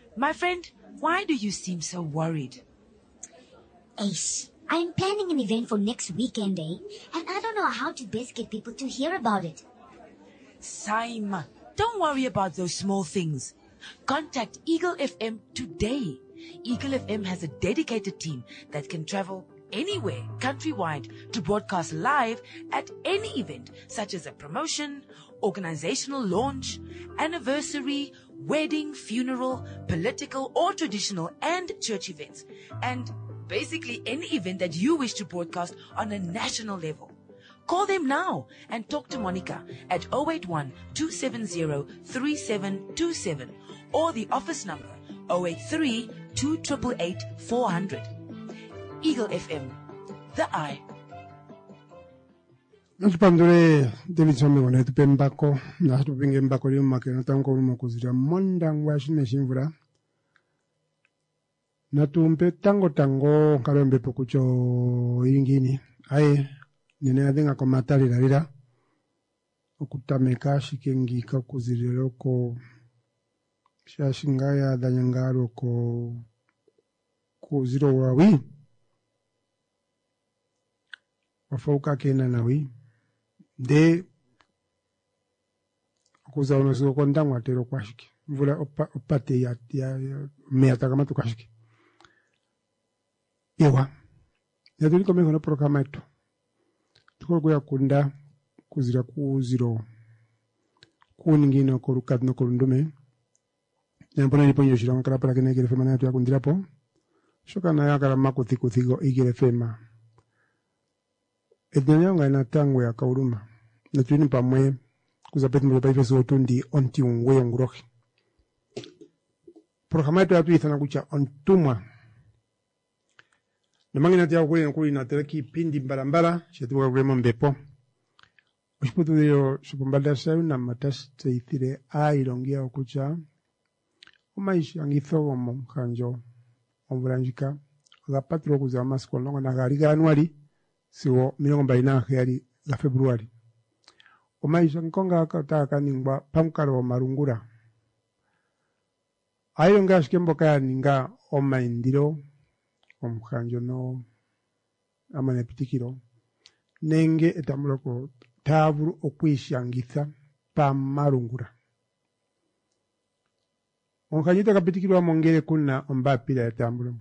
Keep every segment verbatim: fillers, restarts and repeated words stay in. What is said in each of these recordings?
My friend, why do you seem so worried? Ace, I'm planning an event for next weekend, eh? And I don't know how to best get people to hear about it. Saima, don't worry about those small things. Contact Eagle F M today. Eagle F M has a dedicated team that can travel anywhere countrywide to broadcast live at any event, such as a promotion, organizational launch, anniversary, wedding, funeral, political or traditional and church events, and basically any event that you wish to broadcast on a national level. Call them now and talk to Monica at zero eight one, two seven zero, three seven two seven or the office number zero eight three, two eight eight, four zero zero. Eagle F M, the eye. Natupandure Davidson ngone tupembako na tupinge mbako lyo makeno tanko lumo kuzira monda ngwashine shimvura. Natumpe tango tango kalombe pokucho ingini. Aye nene adinga komatali lalira. Okutameka shikengi kakuziriro ko shashingaya danyangaro ko kuziro wawi. Wafauka kena nawi. De kuza unosuko kondangu atero kwashiki. Mvula opa, opate ya, ya, ya meata kama tukashiki. Ewa. Ya tuliko meko na programa eto. Tukolo kuya kunda kuzira kuziro. Kuningine korukat no korundume. Ya mpona nipo nyoshira wakara para kene igere fema na yatu ya kundirapo. Shoka na yakara mako thiku thigo igere fema. Ednyanga ina tangu ya kauruma. Na tuini pamwe kuzapeti mwepaife paife suotundi onti unwe ngurohi. Programa yetu ya tu ithana kucha ontumwa. Na mangi nati ya ukuli na kuli na teleki pindi mbarambara. Shetuwa kurema mbepo. Ushiputu diyo shupumbada sayu na matasi teithire ailongia ukucha. Umaishi angithogo mkanjo. Omburanjika. Agapatro kuza masko longa na gariga anuari. Siwo milongo mbaina yari la Februari. Omaisha nkonga akataka ningwa pamkaro wa marungura. Ayo nga shikembo kaya ninga omaindiro omkanjo no amane pitikiro. Nenge etamuloko tavuru okwishyangitha pa marungura. Onkanyita kapitikiro wa mongere kuna ombapira ya tambulo.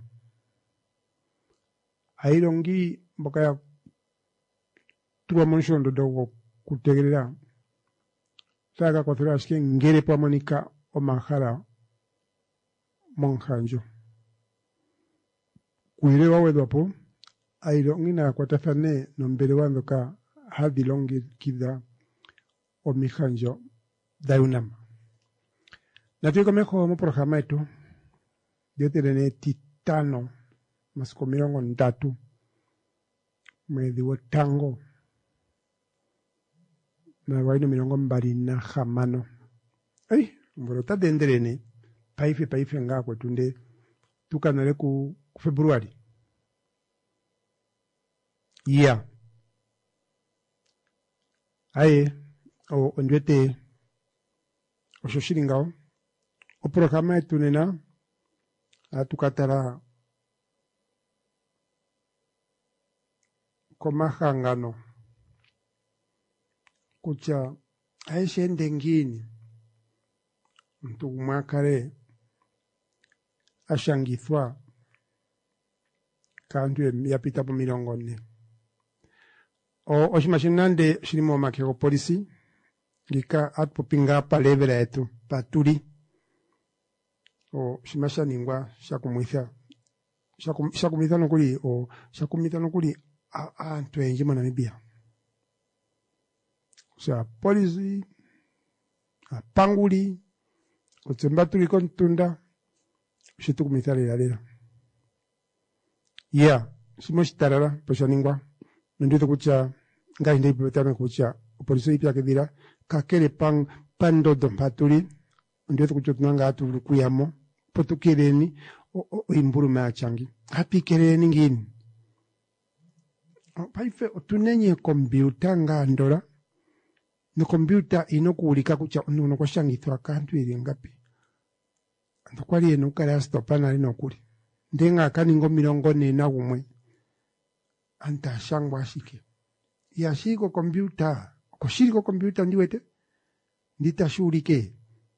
Ailongi mbokaya tuwa monshondo dogo kutegelera. Taka kwa thura shike ngere pa monika o manjara monjanjo. Kuirewa wedwapo, ailo ngina kwa tafane nombele wando ka hadi longi kida o mijanjo daunama. Natuiko mejo mo programa etu, dio terene titano, mas komirongo ndatu, me diwo tango, na waino mirongo mbari na jamano. Ay, mborota denderene, paife paife nga kwa tunde, tukanale ku Februari. Yeah. Aye, o ondwete, o shoshiringao, o programa etu nena, atukatara, komahangano. Kucha aishe ndengini mtu mwakare ashangithwa kandu ya pita po mirongo nne. O oshimashinande shirimo makego polisi lika atpo pinga pa levera etu paturi o shimasha ningwa shakumwitha shakum shakumwitha nokuli o shakumwitha nokuli a antu enje mo Namibia. Sa polisi a panguli o tsembaturi kontunda shitu kumithali lalera. Ya simoshitarara poshaningwa ndito kucha ngai ndai petana kucha polisi ipya kedira kakere pang pando dompaturi ndito kucha tunanga atu kuyamo potukireni o, o imburu machangi hapikereni ngini paife otunenye kompyuta ngandora no kompyuta inokuulika kucha ono kwa shangithwa kantu ili ngapi ndokwali eno kala stopana lino kuli ndenga kaningo milongo ne na gumwe anta shangwa shike ya shiko computer ko shiko computer ndiwete nditashurike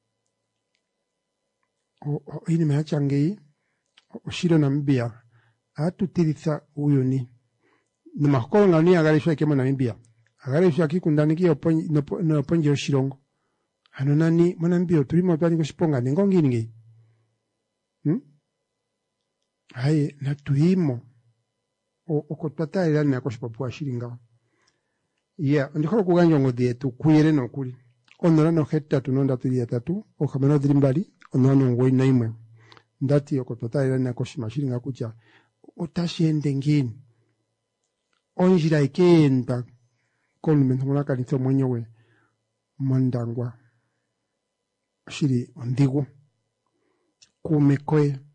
o, o ini meachangei o shiro Namibia atutiritha uyoni numakolo ngani agalishwa kemo Namibia agalishwa kikundani oponyi no ponje oshirongo hano nani Namibia tulimo twali kushiponga nengongi ningi hm haye natuimo okotata era na koshipopwa shiringa yeah ndikho kuganja ngodi yetu kuyere no kuli onora no hetta tunonda tuli ya tatu okamano dirimbali onano ngoi naimwe ndati okotata era na koshima shiringa kucha otashende ngini onjira ikenda kolumento mona kanitso mwenyewe mondangwa shiri ondigo kumekoe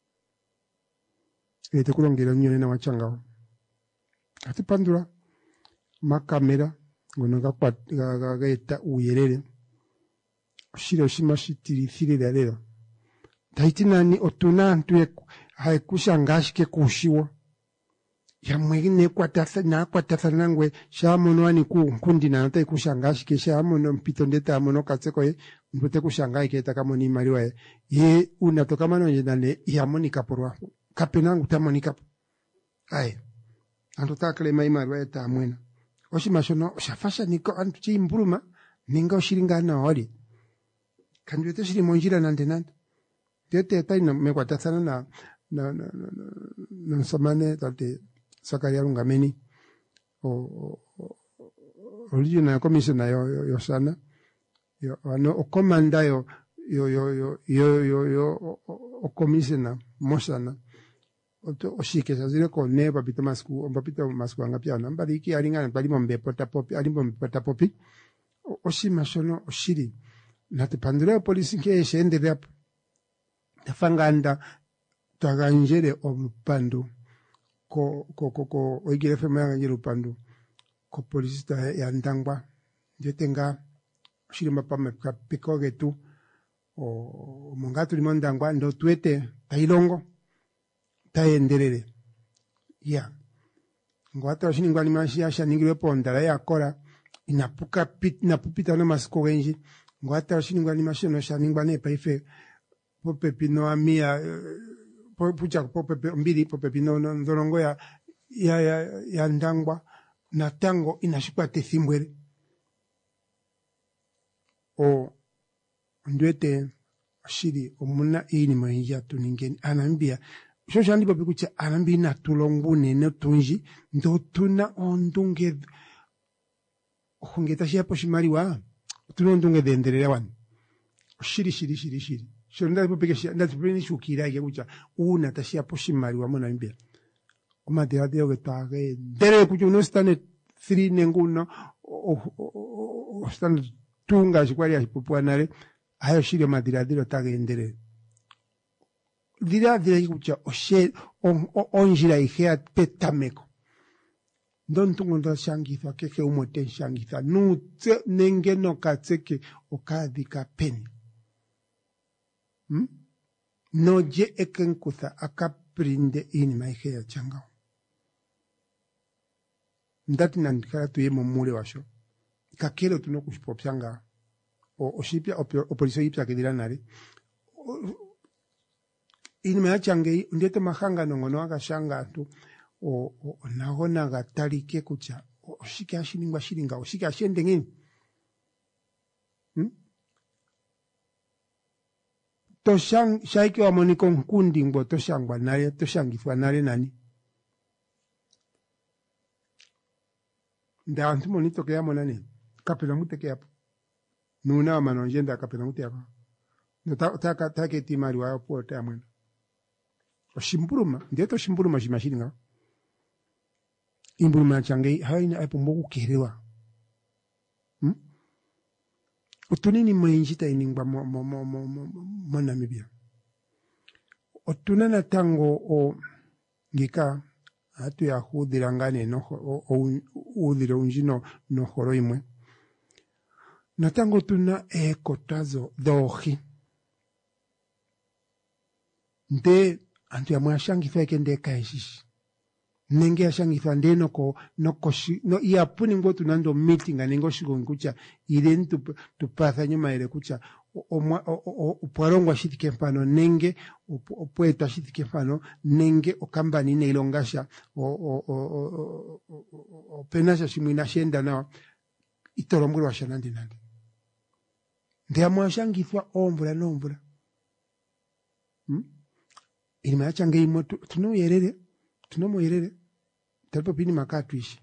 ete kulongera nyone na wachanga ati pandura makamera ngono kwa gageta uyerere shiro shima shitirithire dalero taitinani otuna ntwe haikushangashike kushiwo ya mwingine kwa tasa na kwa tasa nangwe shamono ani ku kundi na ntai kushangashike shamono mpito ndeta mono katseko ye mbote kushangaike kama ni mariwa ye unatoka mano yenale ya monika porwa kapenangu tamonika ai antoka kale mai mariwa eta mwena oshimashono shafasha niko antuchi mburuma ninga oshiringa na oli kanjwete shiri monjira nande nande tete taina mekwa tasana na na na na na samane tate Sakaria Rungameni o original commissioner yo yo, yo sana yo ano o commander yo yo yo yo yo yo yo o commissioner mosana oto oshike sazire ko ne papito masku on papito masku anga pia namba diki aringa bali mombe pota popi ali mombe pota popi oshima shono oshiri na te pandura polisi ke shende rap tafanganda taganjere omupando ko ko ko ko oigire fema ngiro pando ko polisita ya ndangwa jetenga shirima pame piko getu o mongatu limondangwa ndo twete tailongo taenderere ya ngwata shini ngwani mashia shaningire pondala ya kora inapuka pit napupita no masiko genji ngwata shini ngwani mashino shaningwa ne paife pope pino amia pucha pope mbili pope pino ndorongo ya ya ya, ya ndangwa na tango inashikwa tethimbwere o ndwete shiri omuna ini mahija tuningeni anambia shosha ndipo bikucha anambi na tulongune ne tunji ndo tuna ondunge khungeta shia poshimari wa tunondunge denderera wan shiri shiri shiri shiri shonda ndipo bikesha ndati bini shukira ya kucha una tashia poshimari wa mona mbia kuma de adio getage dere kucho no stane three nenguno o stane tunga shikwari ya popwanare ayo shiri madiradiro tage endere dira dira kucha oshe on onjira ihea petameko don tungo ndo shangitha keke umote shangitha nu nenge no katseke okadika peni hmm? no je ekenkutha akaprinde ini maihea changao ndati nandikara tuye momule washo kakelo tuno kushipopyanga o oshipya opoliso yipya kedira nare ini meachangei ndete mahanga nongono akashanga tu o, o nagona gatalike kucha oshike ashiningwa shiringa oshike ashende ngini hmm? toshang shaike wa moniko nkundi ngbo toshangwa nare toshangifwa nare nani nda antu monito ke yamo nani kapela muteke hapo nuna manonjenda kapela muteke hapo nota taka take timari wa hapo tamwena oshimburuma ndeto shimburuma shimashiringa imburuma changei haina apo mboku kerewa hm utunini mwenjita iningba mo mo mo mo mo Namibia otunana tango o ngika atu ya hudirangane no o udire unjino no horoimwe na tango tuna ekotazo dohi nde antu ya mwashangithwa kende kaishishi nenge ashangithwa nde noko noko shi no iapuni ngo tunando meeting aningo shigo nkucha ile ntu tupatha nyuma ile kucha upwarongwa shitike mfano nenge opweta shitike mfano nenge okambani ne ilongasha o penasha shimwina shenda na itoromburu washanandi nandi nde amwashangithwa ombura nombura hmm? Ilima ya change imo tuno yerere tuno mo yerere talpo pini makatuishi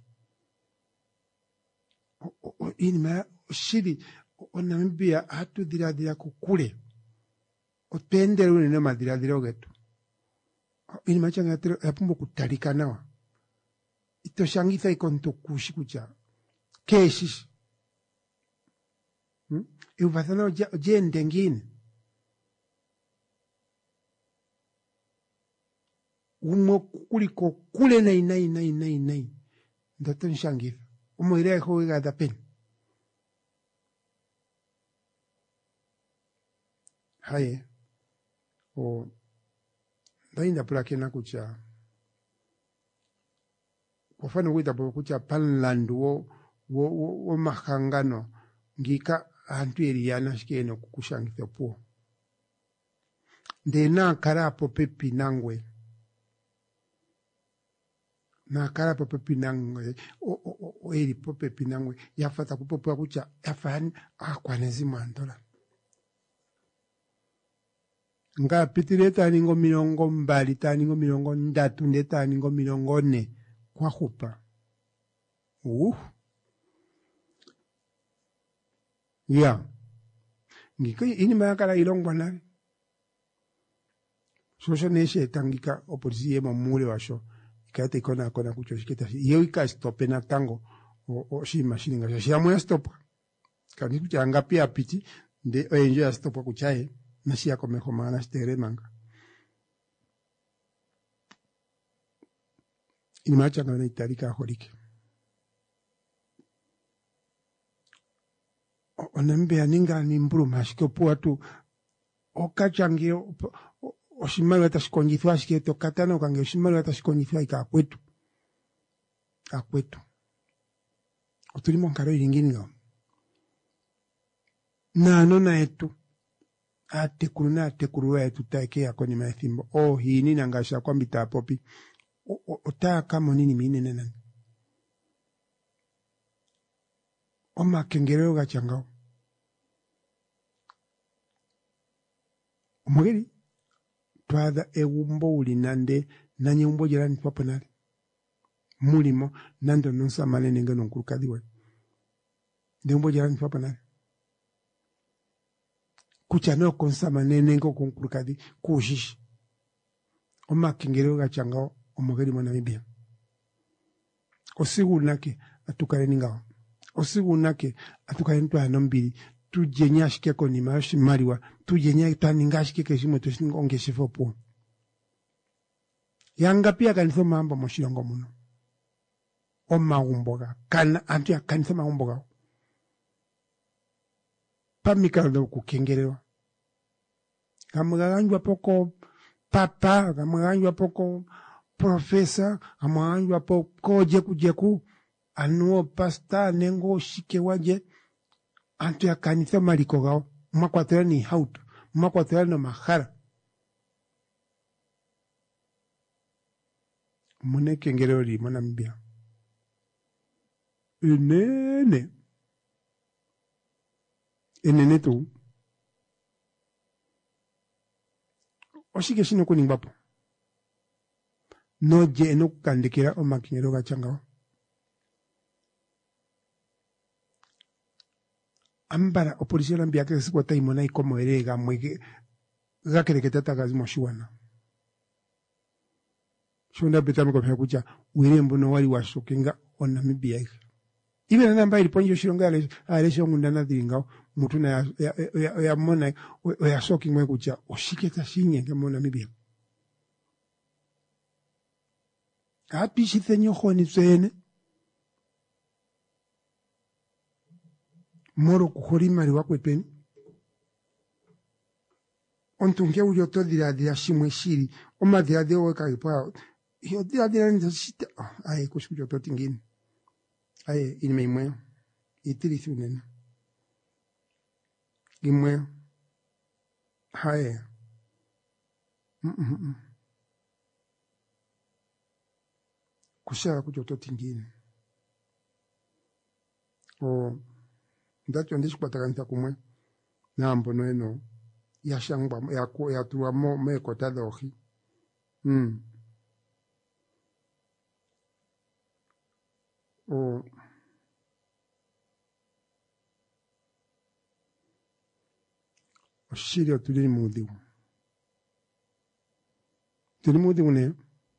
ilima shiri onambia hatu dira dira kukule otendere unene madira dira ogetu ilima change yapumbo kutalika nawa ito shangitha ikonto kushi kucha keshish hmm? Iuvathana jende ngine umo kuliko kule nai nai nai nai nai ndaten shangitha umo ire ho ga da pen haye o ndainda pula kena kucha kwa mfano wita kucha Panland wo wo wo mahangano ngika antu eliana shikeno kukushangitha po ndena karapo pepi nangwe na karapo pepi nangwe o o o eli pepi nangwe yafata kupopa kucha yafani akwanezi mandola nga pitireta ningo milongo mbali taningo milongo ndatu ndeta ningo milongo ne kwa hupa uh ya ngika ini makala ilongwa nari sosho neshe tangika opozisiye mamule washo ikate ikona kona kuchoshiketa iyo ika stope na tango o, o shi machine nga shi amwe stop kani kuchanga pia piti nde enjo ya stop kuchae na shi akome khomana stere manga ini macha na itarika holike onembe aninga ni mburu mashike po watu okachange oshimali atashikonyithwa shiketo katano kange oshimali atashikonyithwa ika kwetu akwetu otulimo nkaro ilingini nga na nona etu atekuru na atekuru etu taike ya koni maethimbo o hini nangasha kwa mbita popi otaka monini minene nani oma kengereo gachangao omugeri twatha ewumbo uli nande nanye umbo jirani papo nali mulimo nando nonsa malene ngano nkurukadhiwe nde umbo jirani papo nali kuchano konsa manene ngo kunkurukadhi kushishi oma kengereo gachangao omugeri mwana mibia osigu nake atukare ningao osigu nake atukare ntu anombili tujenya shike koni mashi mariwa tujenya taninga shike keshimo toshingo ngeshifo po yanga pia kanitho mambo moshilongo muno o maumboga kana antu ya kanitho maumboga pamika ndo kukengerewa kamaganjwa poko papa kamaganjwa poko profesa kamaganjwa poko jeku jeku anuo pasta nengo shike waje antu ya kanitha maliko gao mwakwatela ni hautu mwakwatela no mahara mune kengereo li mwana mbia enene enene tu oshike shino kuningbapo no je eno kukandikira o makinyero gachangao ambara opolisia lambia que se cuenta y mona y como erega mwege ga kere que tata gazi moshuana shunda betamo ko kucha wirembo no wali washokenga ona mibia ibe na namba ili ponjo shironga ale ale shongunda na dinga mutuna ya ya, ya, ya mona ya shoki mwe kucha oshiketa shinye ngemona mibia api shithenyo khoni tsene moro kukhori mari wakwe peni ontunge uyo to dira dira shimwe shiri oma dira de weka ipa yo dira dira nzo shite ai kushujo to tingini ai inime imwe itiri thunen imwe hai mm -mm. kushaka kujo to tingini o ndacho ndishikwatakanta kumwe nambo noeno yashangwa yako yatua mo meko tadohi mm o oshirio tulini mudiu tulini mudiu ne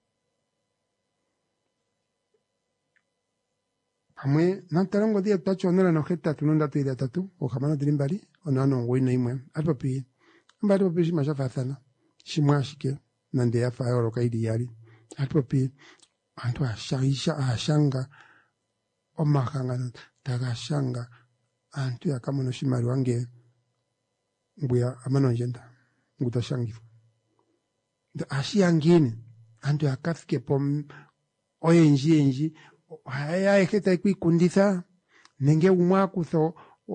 Hamwe nantarango dia tacho nela no heta tunonda tuira tatu o jamana tirimbari o nano wina imwe apapi mbari papi shima shafathana shimwa shike nande ya fa oro kaidi yari apapi antu ashaisha ashanga o makanga taga shanga antu ya kama no shimari wange mbuya amano njenda ngutashangifu nda ashiyangine antu yakafike pom oyenji enji haya eketa kwikunditha nenge umwa kutho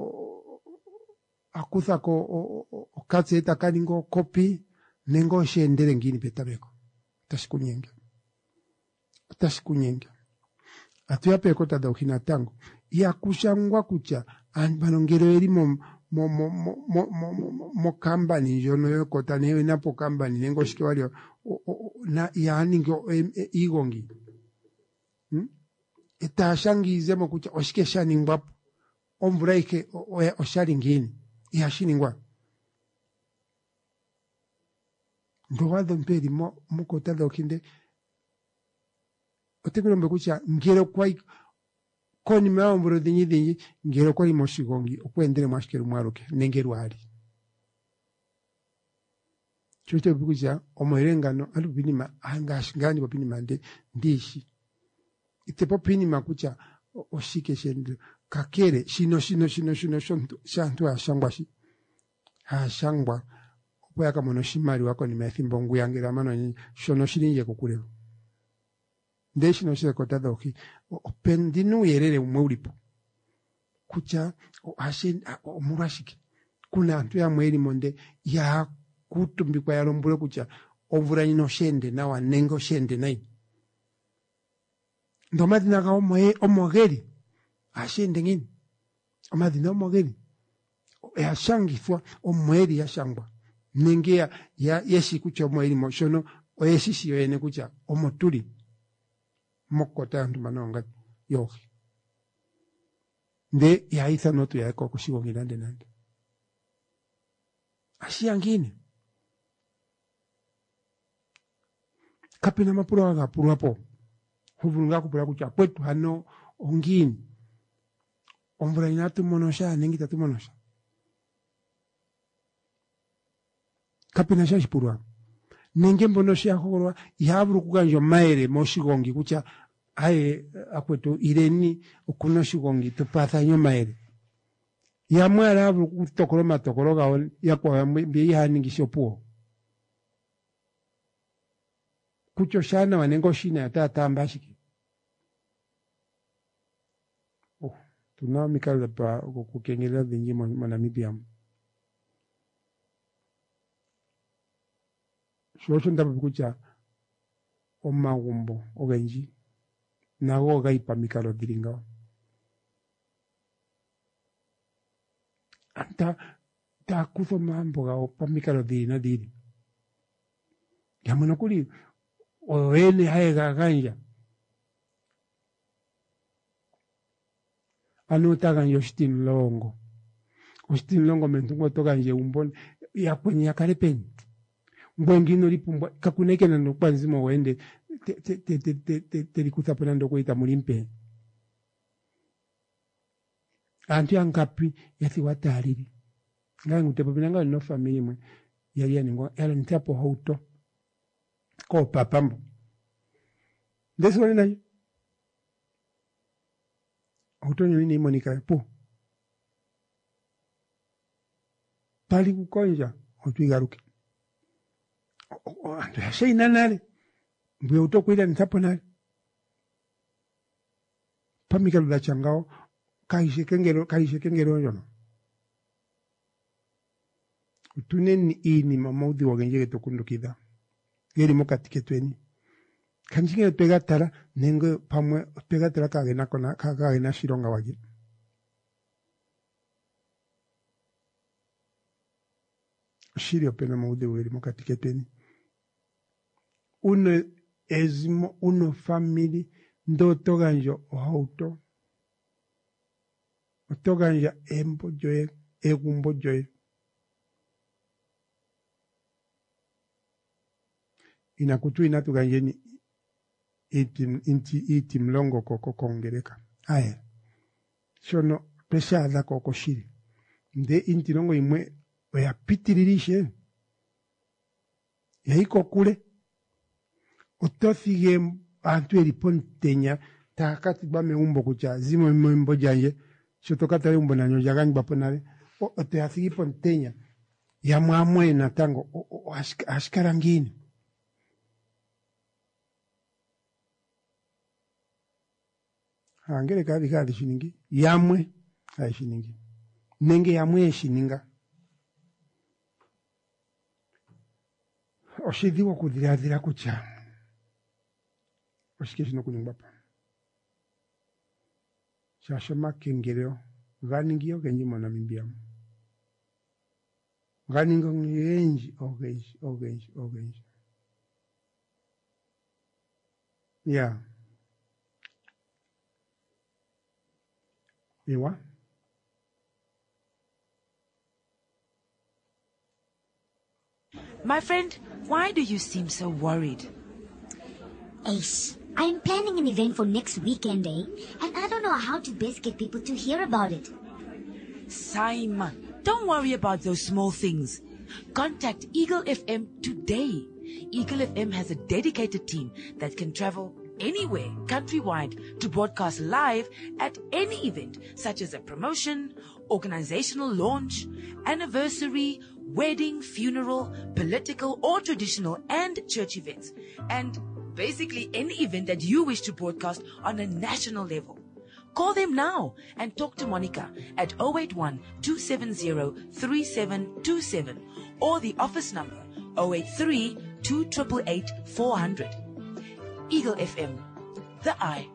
akutha ko okatse takaningo kopi nengo shendere ngini betabeko tashikunyenge tashikunyenge atuya peko tada ukina tango ya kushangwa kucha anbanongero eri mo mo mo mo mo mo kambani jono yokota ne napo kambani nengo shikewalio na yaningo igongi hmm? Itashangize mo kucha oshike shaningwa omvuraike osharingini yashiningwa ndo wado mperi mo mukota dokinde otekero mbekucha ngero kwai koni mao mburo dinyi dinyi ngero kwai moshigongi okwendere mwashikeru mwaruke nengeru ali chote bikucha omoerengano alubinima angashingani bapinima nde ndishi itepo pini makucha oshike shendo kakere shino shino shino shino shonto shantu ashangwa shi ashangwa opo yaka mono shimari wako ni methimbo nguyangira mano shono shirinje kukule nde shino shile kotada oki opendinu yerere umwe ulipo kucha ashe omurashike kuna antu ya mweri monde ya kutumbikwa ya lombule kucha ovura nino shende na wanengo shende nai ndo madina ka omoe omogeri ashende ngini amadina omogeri ya shangifwa omweri ya shangwa nengea ya yeshi kucha omweri moshono oyeshi siyo ene kucha omoturi mokota antu manonga yohi nde ya itha notu ya eko kushigo ngilande nande ashi yangine kapina mapuro waga puro hapo huvunga kupura kucha kwetu hano ongini omvura inatu monosha nengi tatu monosha kapina shashi purwa nenge mbonosha horwa yaburu kuganjo maere moshigongi kucha aye akwetu ireni okuno shigongi tupatha nyo maere yamwara aburu kutokoro matokoro gaon yakwa mbi yaningisho puo kucho shana wanengo shina yatata ambashiki oh tuna mikala pa kukengela dingi monamibia shosho ndapo kucha omagumbo ogenji nago gaipa mikalo diringa anta ta kuzo mambo ga pa mikalo dirina diri yamono kuli oene haega ganja anu tagan yostin longo ostin longo mentungo togan je umbon ya kwenye karepen mbongino lipumbwa kakuneke na nokwanzimo wende te te te te te te te likuta ponando kuita mulimpe antu yangapi yati wataliri ngangu te popinanga no family mwe yali yaningo yala ntapo hauto ko papambo ndeso wali nayo autonyo nini monika po pali kukonja otuigaruke antu yashaina nale mbuye utokwira nitapo nale pamika lula changao kaishe kengero kaishe kengero yono utuneni ini mamaudhi wagenjege tokundukida geri mokatike tweni kanjige pegatara nengo pamwe pegatara kagena kona kagena shironga wagi shirio pena maudhi weri mokatike tweni uno ezimo uno family ndo toganjo ohauto otoganja embo joye egumbo joye inakutu inatuganjeni iti inti iti mlongo koko kongereka aye shono pesha da koko shiri nde inti longo imwe ya pitiririshe ya iko kule otothige antu eripontenya takati ba meumbo kucha zimo membo janje shotokata yumbo na nyoja gangi baponale o te athigi pontenya ya mwamwe na tango o askarangini angere kadi kadi shiningi yamwe ay shiningi nenge yamwe shininga oshidiwa kudiradira kucha oshikeshino kuningbapa shashama kengereo ganingio genji mona mimbiam ganingo ngenji ogenji ogenji ogenji yeah. Ewa? My friend, why do you seem so worried? Ace, I'm planning an event for next weekend, eh? And I don't know how to best get people to hear about it. Simon, don't worry about those small things. Contact Eagle F M today. Eagle F M has a dedicated team that can travel anywhere, countrywide, to broadcast live at any event, such as a promotion, organizational launch, anniversary, wedding, funeral, political or traditional, and church events. And basically any event that you wish to broadcast on a national level. Call them now and talk to Monica at zero eight one, two seven zero, three seven two seven or the office number zero eight three, two eight eight, eight, four zero zero. Eagle F M, the eye.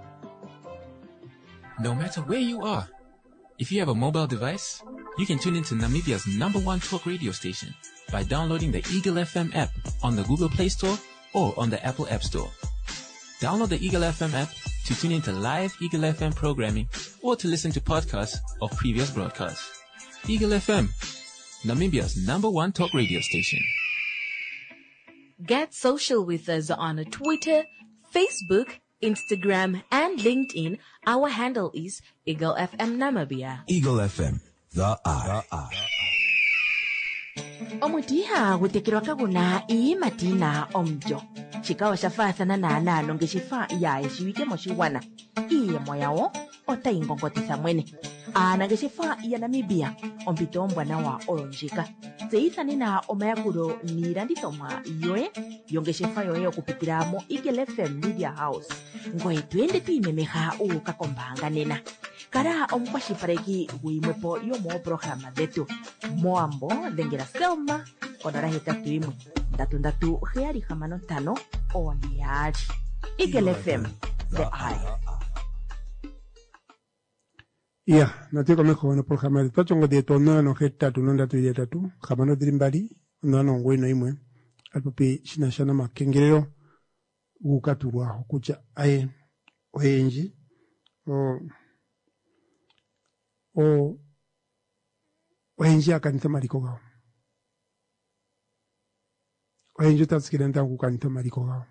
No matter where you are, if you have a mobile device, you can tune into Namibia's number one talk radio station by downloading the Eagle F M app on the Google Play Store or on the Apple App Store. Download the Eagle F M app to tune into live Eagle F M programming or to listen to podcasts of previous broadcasts. Eagle F M, Namibia's number one talk radio station. Get social with us on Twitter, Facebook, Instagram, and LinkedIn. Our handle is Eagle F M Namibia. Eagle F M, the eye. The eye. Omutiha gutekirwa kaguna ii matina omjo. Chikawa shafathana na nalo ngeshifa ya eshiwike moshiwana. Iye moyawo ota ingongotisa mwene. Ana ngeshifa ya Namibia ompito mbwana wa olonjika. Zeithani na omayakuro nirandithomwa yoe yongeshefa yoye okupitira mo Eagle F M Media House. Ngoye twende twimemeha ukakombanga nena. Kara omukwashipareki wimwepo yomo programa dhetu. Moambo dhengera Selma onora hetatu imwe ndatu ndatu heyali hamano ntano oniyali. Eagle F M, the eye. Yeah, natiko meko wana programa dhetu chongo dhetu onora no hetatu no ndatu ile tatu hamano dirimbali onora no ngwino imwe alpopi shinashana makengerero ukaturwa okucha aye oyenji o o oyenji akanita mariko gao oyenji tatsikirenta kukanita mariko gao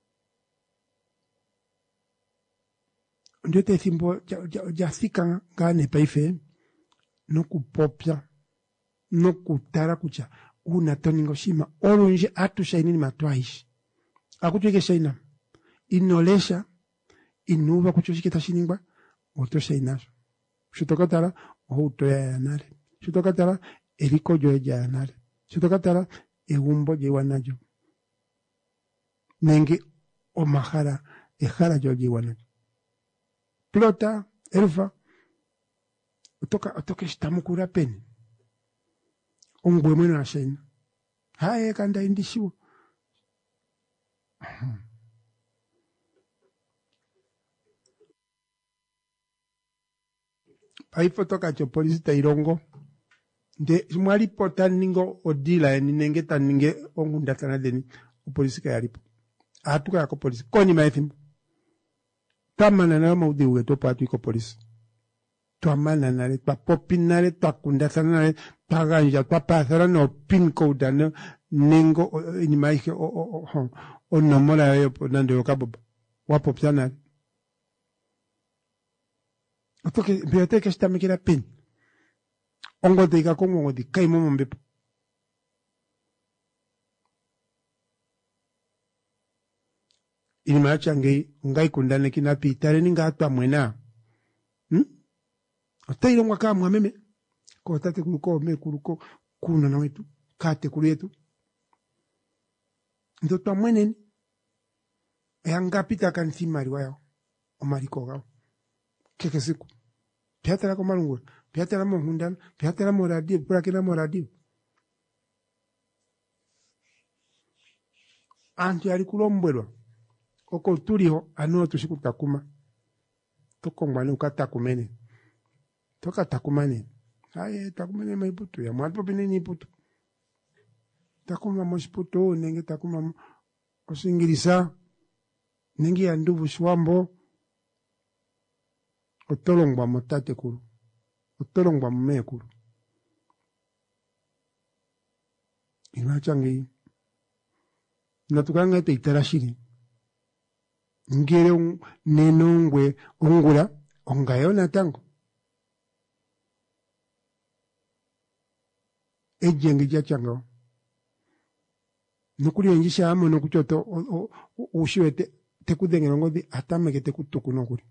ndio te thimbo ya sika ngane paife no kupopya no kutara kucha una toningo shima olunje atu shainini matwaishi akutweke shaina inolesha inuva kuchoshikita shiningwa oto shainaso shutokatara outo ya yanare shutokatara eriko jo ya yanare shutokatara egumbo je wanajo nenge omahara ehara lyojiwana plota elfa otoka otoka shitamukura peni ongwe mwene ashaina haye kanda indishiwo paifo toka cho polisi tairongo nde mwali pota ningo odila eni nenge taninge ongunda tana deni polisi kaya lipo atuka yako polisi koni maethimbo tamana na maudi uwe to patu iko polisi twamana nale twapopi nale twakundasana nale twaganja twapasana no pin code no ningo inimaike o o o o nomola yo nande yokaboba wapopya nale otoke bioteke esta mikira pin ongo de ka kongo di kai momo mbepo inimacha ngai ngai kundane kina pitare ninga atwa mwena hm atairo mwaka mwameme ko tate kuko me kuruko kuna na wetu kate kuletu ndo twa mwenen yanga pita kan simari wao omariko gao keke siku piatara ko malungura piatara mo hundan piatara mo radio pura kina mo radio anti ali kulombelwa oko tuliho ano tushiku takuma toko ngwane ukatakumene toka takumane aye takumene maiputu ya mwapo binini iputu takuma moshiputu nenge takuma osingirisa nenge ya nduvu shwambo otolongwa motate kuru otolongwa mume kuru inachangi natukanga te itarashiri ngere un, nenongwe ongura ongayo natango ejenge jachanga nukuri enjisha amo nokuchoto ushiwete tekudengera ngodi atameke tekutuku nokuri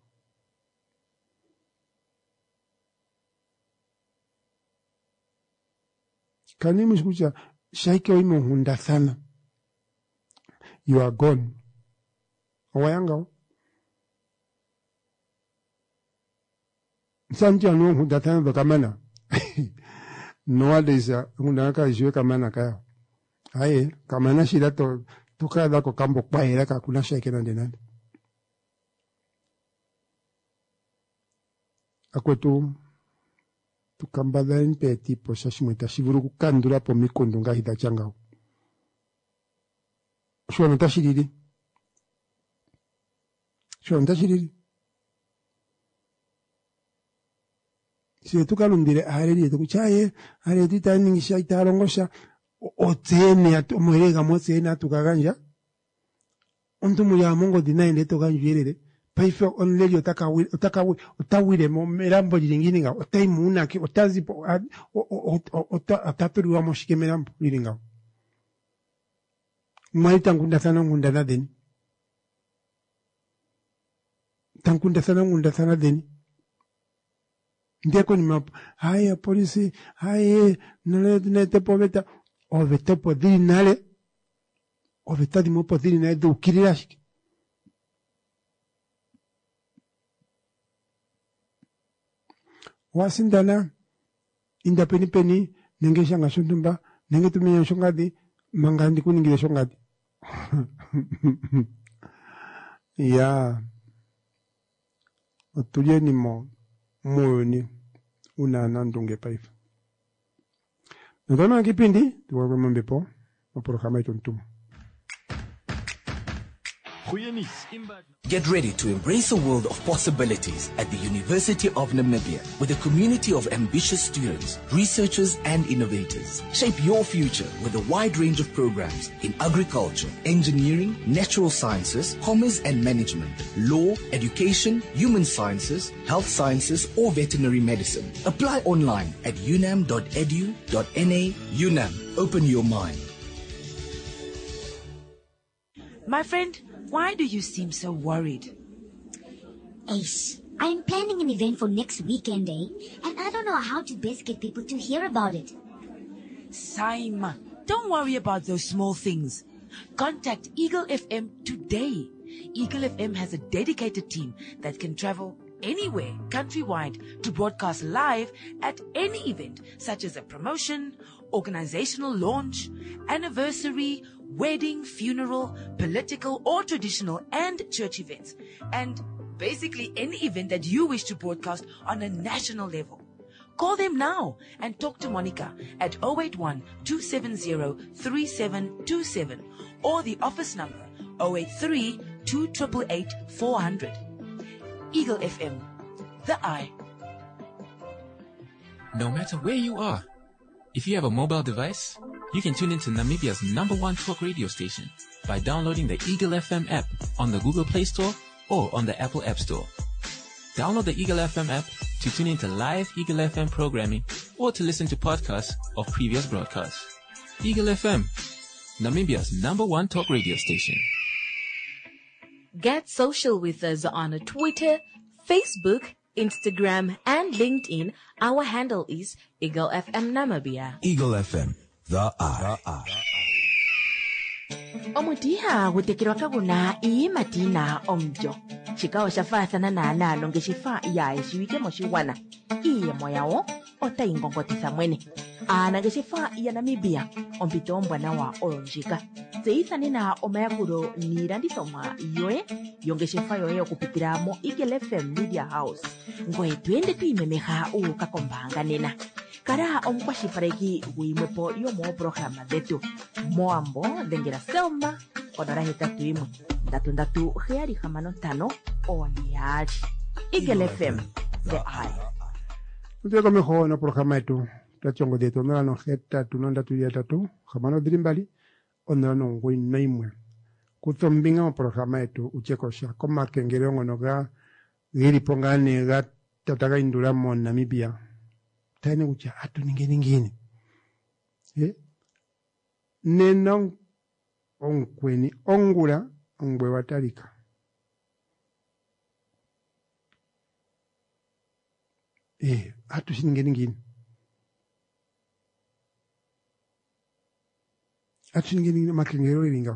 kani msikucha shaike oimo hunda sana you are gone Owayanga. Santi anu hundatana do kamana. No adesa hundaka iswe kamana kaya. Aye, kamana shida to toka da ko kambo kwa era ka kuna shake na denande. Akwetu tukambada npe tipo shashimeta shivuru kukandura po mikondo nga hidachanga. Shwa natashiriri. Shwa natashiriri. Si tu kalundire areri tu kuchaye areri tani ngisha itarongosha otene atu mwerega motene atukaganja onto muya mongo dinainde to ganjirere paifo onleli otakawi otakawi otawire mo merambo liringininga otaimuna ke otazipo otaturu wa moshike merambo liringa mwaita ngunda sana ngunda na deni tankunda sana ngunda sana deni ndeko ni map haya polisi haye nale nete poveta oveta podiri nale oveta di mo podiri nale do kirirashi wasindana inda peni peni nenge shanga shundumba nenge tuminya shongadi mangandi kuningire shongadi ya otulie ni mo moyoni una nandunge paifa ndona kipindi tuwa mambepo na programa yetu ntuma. Get ready to embrace a world of possibilities at the University of Namibia with a community of ambitious students, researchers and innovators. Shape your future with a wide range of programs in agriculture, engineering, natural sciences, commerce and management, law, education, human sciences, health sciences or veterinary medicine. Apply online at unam dot edu dot na. UNAM, open your mind. My friend, why do you seem so worried? Ace, I'm planning an event for next weekend, eh? And I don't know how to best get people to hear about it. Saima, don't worry about those small things. Contact Eagle F M today. Eagle F M has a dedicated team that can travel anywhere countrywide to broadcast live at any event, such as a promotion, organizational launch, anniversary, wedding, funeral, political or traditional and church events, and basically any event that you wish to broadcast on a national level. Call them now and talk to Monica at zero eight one, two seven zero, three seven two seven or the office number zero eight three, two eight eight, four hundred. Eagle F M, the eye. No matter where you are, if you have a mobile device, you can tune into Namibia's number one talk radio station by downloading the Eagle F M app on the Google Play Store or on the Apple App Store. Download the Eagle F M app to tune into live Eagle F M programming or to listen to podcasts of previous broadcasts. Eagle F M, Namibia's number one talk radio station. Get social with us on Twitter, Facebook, Instagram, and LinkedIn. Our handle is Eagle F M Namibia. Eagle F M, the eye. The eye. Omutiha gutekirwa kaguna ii matina omjo. Chikao shafathana na nalo ngeshifa ya eshiwike moshiwana. Iye moyawo ota ingongotisa mwene. Ana ngeshifa ya Namibia ompito mbwana wa olonjika. Zeithani na omayakuro nirandithomwa yoe yongeshefa yoe okupitira mo Eagle F M Media House. Ngoe twende tuimemeha ukakombanga nena. Kara omukwashifareki guimwepo yomo programa detu. Moambo dengera selma onora hetatu imwe. Ndatu ndatu heari hamano tano oniari. Eagle F M, the eye. Uteko meho na programa etu. Tachongo detu nora no hetatu nondatu yatatu. Hamano drimbali. Onora no ngui naimwe. Kutombinga mo programa etu uchekosha. Koma kengere ngono ga giri pongane ga tataga indura mo Namibia. Tane ucha atu ningine ngine. Eh? Nenong onkweni ongura ongwe watarika. Eh, atu siningine ngine. Atu siningine ngine makengero iringa.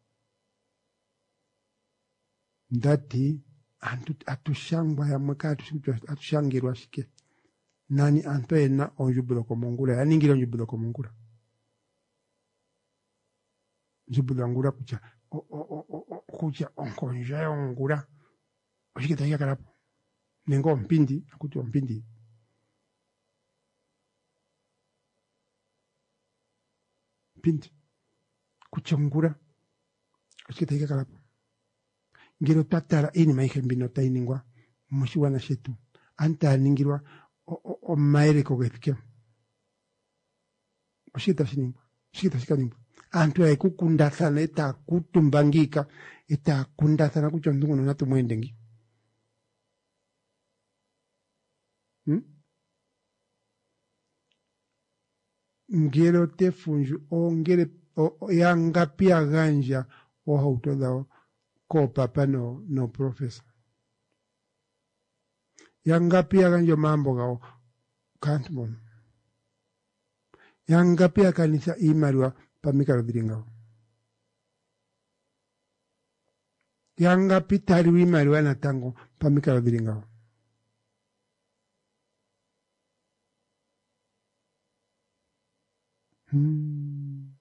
Ndati atu atu shangwa ya mwaka atu atu shangirwa shike. Nani antoe na onjubilo komongula. Ya ningira onjubilo komongula. Onjubilo angura kucha. O, o, o, o, kucha onkonja ongura. Oshike taika karapo. Nengo mpindi. Akuti mpindi. Mpindi. Kucha ongura. Oshike taika karapo. Ngiro tatara ini maihe mbino tainingwa. Moshiwana shetu. Anta ningirwa. O, o, o maere kogetike. Oshita sinimba. Oshita sikanimba. Antu ya kukundathana eta kutumbangika. Eta kundathana kuchondungu na natu muendengi. Hmm? Ngero te funju. O ngere. O yanga pia ganja. O hautoda ko papa no, no professor. Yangapi akanjo mambo gao kantmon. Yangapi akanisa imarwa pamika rodringao. Yangapi tariwi imarwa na tango pamika rodringao. Hmm.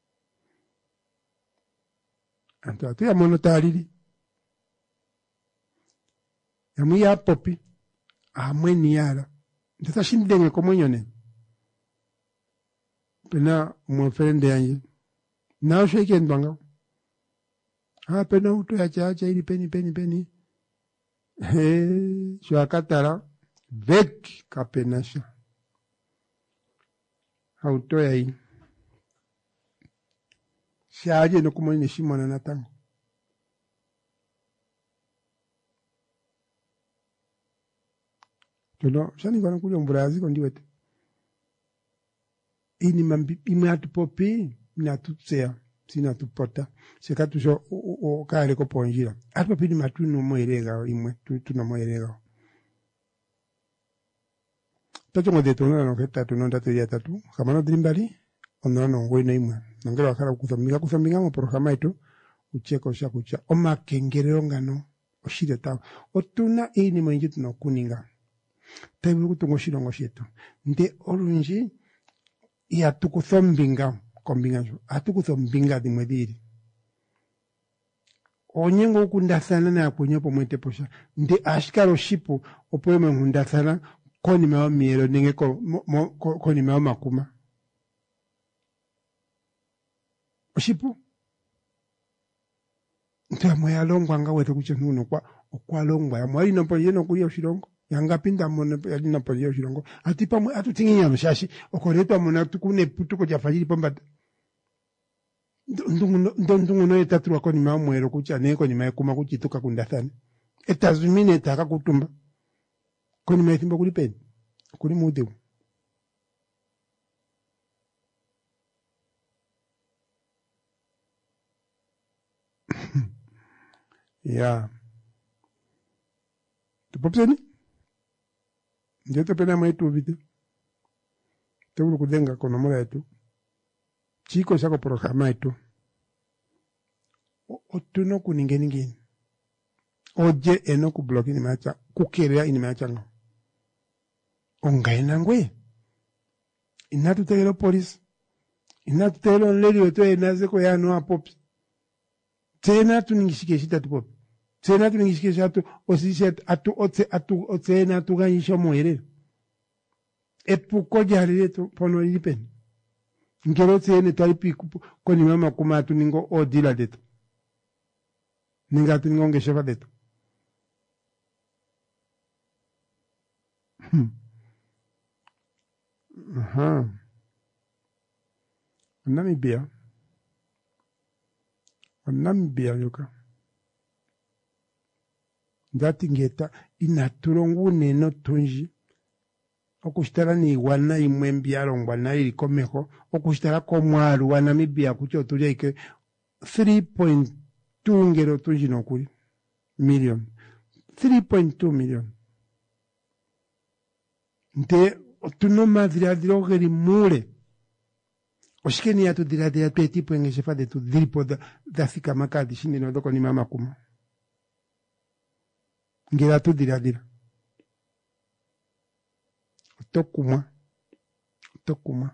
Anto atu ya mono tariri. Yamu ya popi. Amwe niara. Ndata shindenge komo nyone. Pena mwefende yanyi. Nao sheke ndwanga. Ha pena uto ya chacha ili peni peni peni. He, shuakatara. Vek kapenasha. Ha uto ya hii. Shaaje no kumo nishimo na natango. Tono, shani kwa nakuja mburazi kwa ndiwete. Ini mambi, ime atu popi, ina atu tsea, sina atu pota. Seka tu so, o, o, kaare ko ponjira. Atu popi ni matu no mo erega, imwe, tu, tu no mo erega. Tato ngo de tono na no keta tu no tatu ya tatu. Kamano drimbali, ono no ngoi na imwe. nongera wakala kuthombinga kuthombinga mu programa itu ucheko sha kucha oma kengerero ngano oshire tawo otuna ini mwenje tunokuninga tabiru kutungo shirongo shetu nde olunji ya tukuthombinga kombinga jo atukuthombinga dimwe diri onyengo kundathana na kunyepo mwete posha nde ashikaro shipu opoeme hundathana koni mewa miero ninge ko, mo, ko, koni mewa makuma oshipu nte moya longwa nga wetu kuche nuno kwa okwa longwa ya mwali no poye no kulia oshirongo yanga pinda mone yali no poye oshirongo atipa mwe atutinginya mshashi okoretwa mona tukune putuko jafajiri pomba ndungu ndungu no etatru ko ni mamwero kucha neko ni makuma kuchituka kundathana etazumine taka kutumba ko ni methimbo kuli pen kuli mude ya tupopseni ndio tupena mwetu vite tebulu kudenga kono mura yetu chiko shako programa yetu otuno kuningeni ngini oje eno ku block ni macha kukerea ini macha ngo ongaina ngwe inatu tegelo police inatu tegelo nleli wetu enaze ko ya no apop tena tuningishike shita tupop tena tuningishike shatu osisi atu otse atu otse na tuganyisho moyere epuko jari yetu pono lipen ngero tsene taipi ko ni mama kuma tuningo odila detu ninga tuningo ngeshefa detu hmm. aha Namibia Namibia yoka ndati ngeta inaturongu neno tunji okushitala ni wana imwe mbyalongwa nayo ilikomeho okushitala komwalu wa Namibia kucho tulya ike three point two ngero tunji nokuli million three point two million nte tuno madriadiro geri mule oshikeni ya tu dirade ya petipo engeshefa de tu diripo da, da fika makadi shindi no doko ni mama kuma ngira tu diradira tokuma tokuma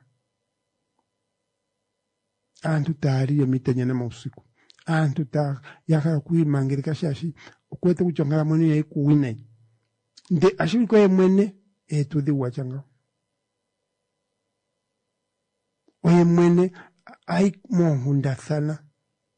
antu tari ya mitanya na mausiku antu ta yaka kuimangirika shashi ukwete kuchongala moni ya ikuwine nde ashiri kwa mwene etu di wachanga oye mwene ai mohunda sana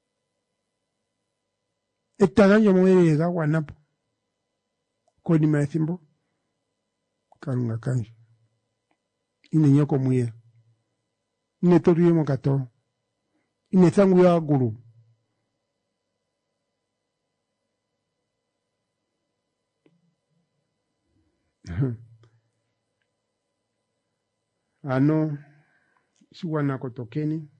etaganja mwere wanapo koni mathimbo karunga kanji ine nyoko muye ine toriye mokato ine tangu ya guru ano siwana kotokeni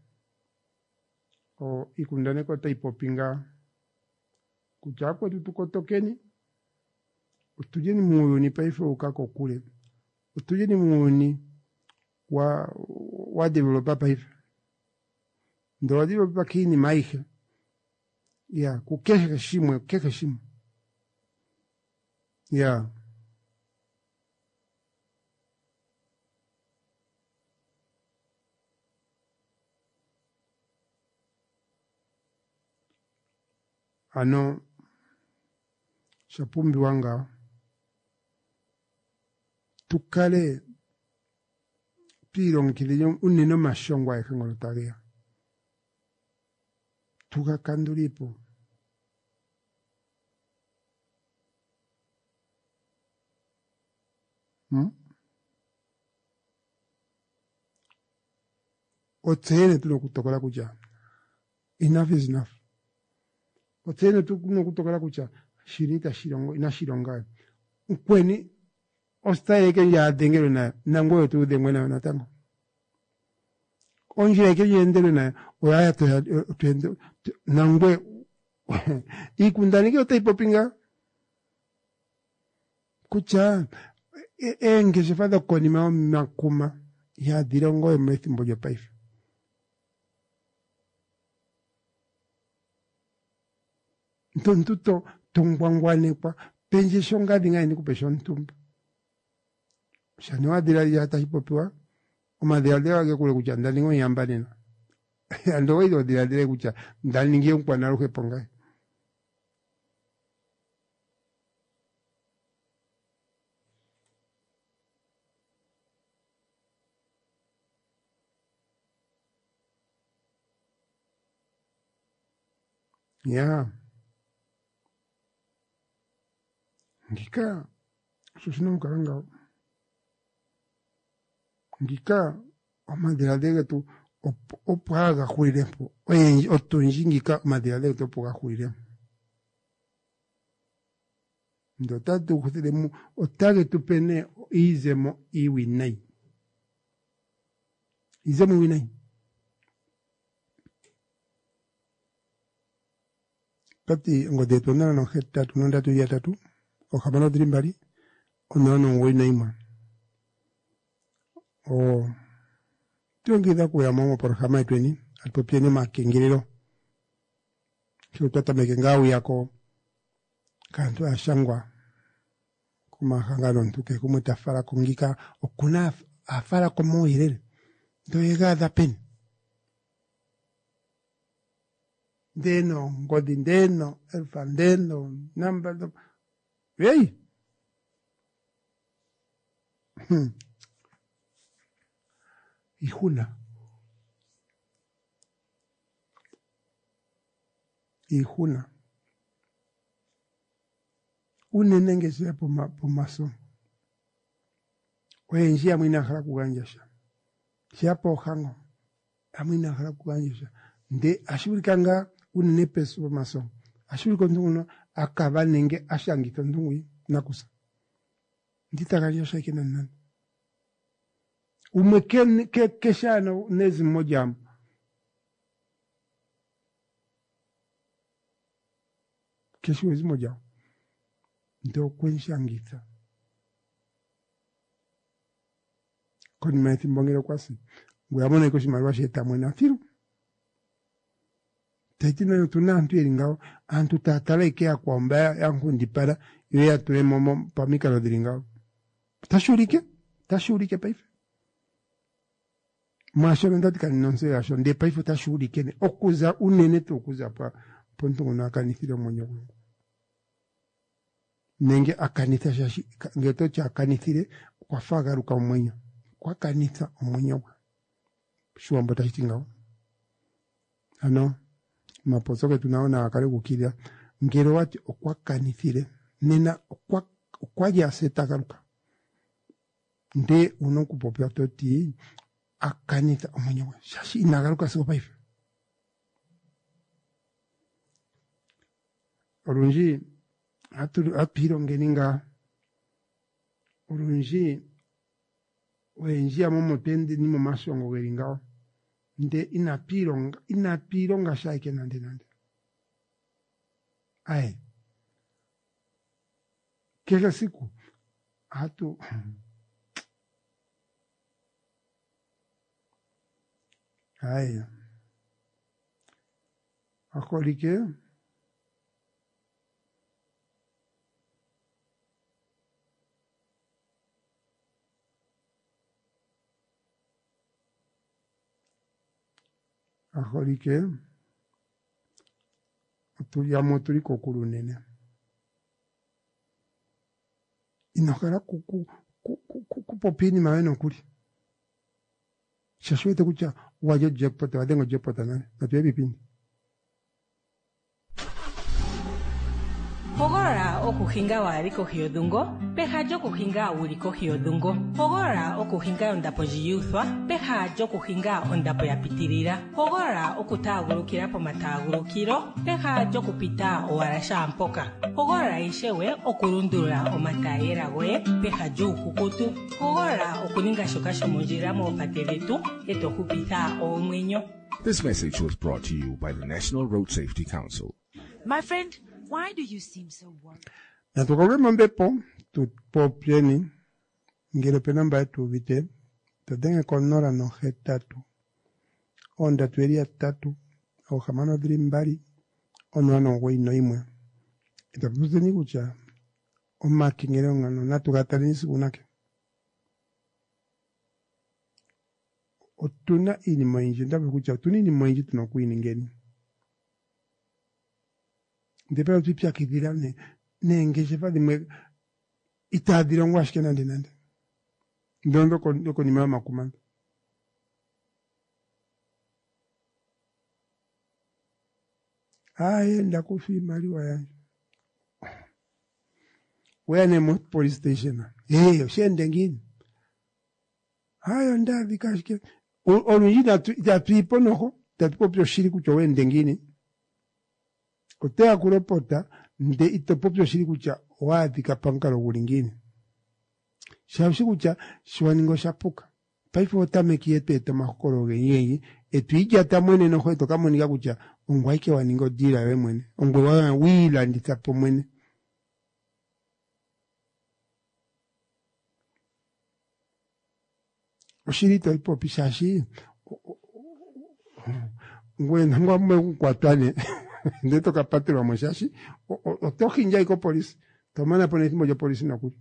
o ikundane kota ipopinga kuchakwe tutukotokeni utujeni muuni paife ukako kule utujeni muuni wa wa developa paife ndo wa developa kini maihe ya kukesha shimwe kukesha shimwe ya ano shapumbi wanga tukale pirong kiliyo unino mashongwa ekangolo tagia tuka kanduripo hmm? Otsene tuno kutokola kuja enough is enough otene tukuno kutokola kucha shirita shirongo ina shironga ukweni ostaye ke ya dengero na nango tu dengwe na natango onje ke yendero na oya to to nango ikundani ke otai popinga kucha enge se fada koni ma makuma ya dirongo e methimbo yo paif Ntontuto tongwangwane kwa penje shonga dinga ni kupeshon tumbu. Shani wadira ya hata hipopiwa. Umadhiradira wake kule kucha ndalingo yambani na. Ando hido diradire kucha ndalingi unkwa naruke pongai. Ya. Ngika susina mkaranga. Ngika omadhiradire tu opaga huirempo. Oye otunjingika omadhiradire tu opoga huirempo. Ndo tatu kuthiremu otage tupene izemo iwinai. Izemo winai. Kati ngodeto nana no heta tu nanda tu yata tu o kamano drimbari o nana woi naima o tuongi da kuya mamo por hamai tweni al popieni ma kengiriro kiu tota mekengau yako kantu ashangwa kuma hangano ntuke kuma tafara kungika o kuna afara komo irere ndo yega da pen deno, godindeno, elfandeno, nambado. ¡Ey! Hmm. Hijuna. Hijuna. Un nene que sea por mazo. Oye, en sí a mí no jala kuganja. Si a po jango. A mí no jala kuganja. De ashurikanga un nepes por mazo. Ashurikonduno akaba nenge ashangi tondungui nakusa. Ndita gajo shake nan. Umeken ke keshana nezi mojam. Kesho ezi mojam. Ndo kwenshangita. Kon methi mbongero kwasi. Nguyamona iko shimarwa sheta mwena tiru. Taitina tuna antu eringao antu tatala ikea kwa mbaya yangu ndipara yo ya tule momo pamika lo diringao. Tashurike? Tashurike paife. Masho ndati kan nonse ya shon de paife tashurike ne okuza unene to okuza pa ponto ngono akanithira monyo. Nenge akanitha shashi ngeto cha akanithire kwa fagaru ka mwenyo. Kwa kanitha mwenyo. Shuwa mbota hitingao. Ano maposo que tunaona akale kukilia ngero wati okwa kanithire nena okwa okwa ya setagaruka nde uno kupopya toti akanitha omonyo shashi inagaruka siko paife orunji atu apiro ngeninga orunji wenji amomo tende ni mo masongo geringao nde inapironga inapironga shaike nande nande ai kila siku hatu ai akolike Aholike tuyamo turi kokuru nene inokara kuku kuku popini maweno kuri shashwete kucha wajo jackpot wadengo jackpot na na pia bipindi Hogora okuhinga wari kohiodungo, peha jo kuhinga uri kohiodungo. Hogora okuhinga ondapo jiyuthwa, peha jo kuhinga ondapo yapitirira. Hogora okutagurukira po matagurukiro, peha jo kupita owarasha ampoka. Hogora ishewe okurundura omatayera gwe, peha jo ukukutu. Hogora okuninga shokasho monjira mo pateletu, eto kupita omwenyo. This message was brought to you by the National Road Safety Council. My friend, why do you seem so worried? Na tukogema mbepo tu popieni ngelo penamba tu vite tadenge konora no hetatu onda tueria tatu au hamano drimbari ono ano wei no imwe Itapuzeni kucha omakingero ngano natugatani sikunake. Otuna inimo inji ndabe kucha otuna inimo inji tunokuiningeni. Ndepera tupya kidira ne nengeje fa dimwe itadira ngwashike nande nande. Ndondo ko ko ni mama kumanda. Aye ndakufi maliwa yangu. Wene mo police station. Eh, ushende ngini. Hayo ndavi kashike. Olunji da tuipo noho, da popyo shiri kucho wende ngini. Kotea kuropota, nde ito popyo shiri kucha wathi kapankalo ulingini. Shawishi kucha, shwaningo shapuka. Paifo otame kietu eto mahokoro genyeyi, etu iji atamwene noho eto kamo niga kucha, ongwaike waningo dira we mwene. Ongwe wana wila nditapo mwene. Oshirito ipo pishashi ngwe ngwa mwe kwatane ndeto kapatiro moshashi o toki nja iko polisi tomana pone timo jo polisi na ku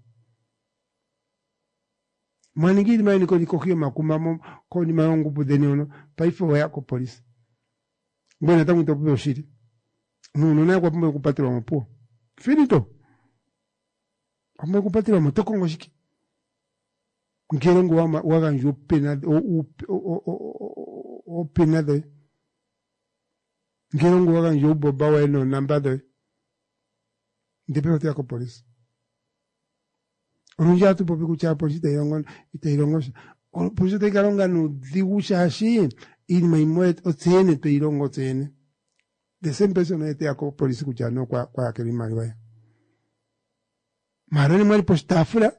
maningiri mani ko dikokio makuma ko ni maongu budeni ono paifo ya ko polisi ngwe na tamu to oshiri no no na kwa mwe kupatiro mopo finito amwe kupatiro motoko ngoshiki Ngerongo wama waga njo penade o o o o penade. Ngerongo waga njo boba wa eno nambade. Ndepe hote yako polisi. Onunja tu popi kucha polisi te yongon ite irongo. Polisi te karonga no digusha hashi in maimoet o tsene te irongo tsene. De same person ete yako polisi kucha no kwa kwa akeli mariwa. Marani mari postafura.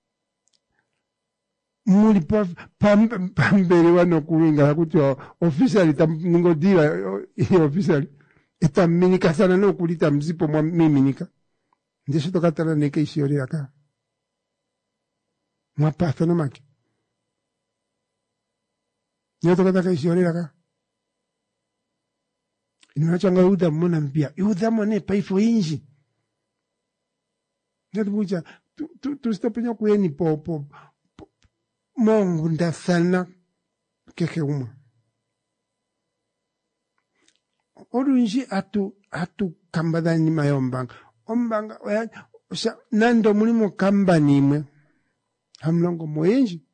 Muli pa pambere wano kuinga kuti officially tamingo dira officially eta minika sana no kulita mzipo mwa miminika ndesho tokatana neke isiori aka mwa patho no maki nyo tokataka isiori aka inachanga uda mona mpia uda mone paifo inji ndio buja tu tu tu stopenya kuyeni po po Mongu ndasana keke uma. Olunji atu atu kambada ni mayombanga. Ombanga oya nando mulimo kamba nimwe. Hamlongo moyenji.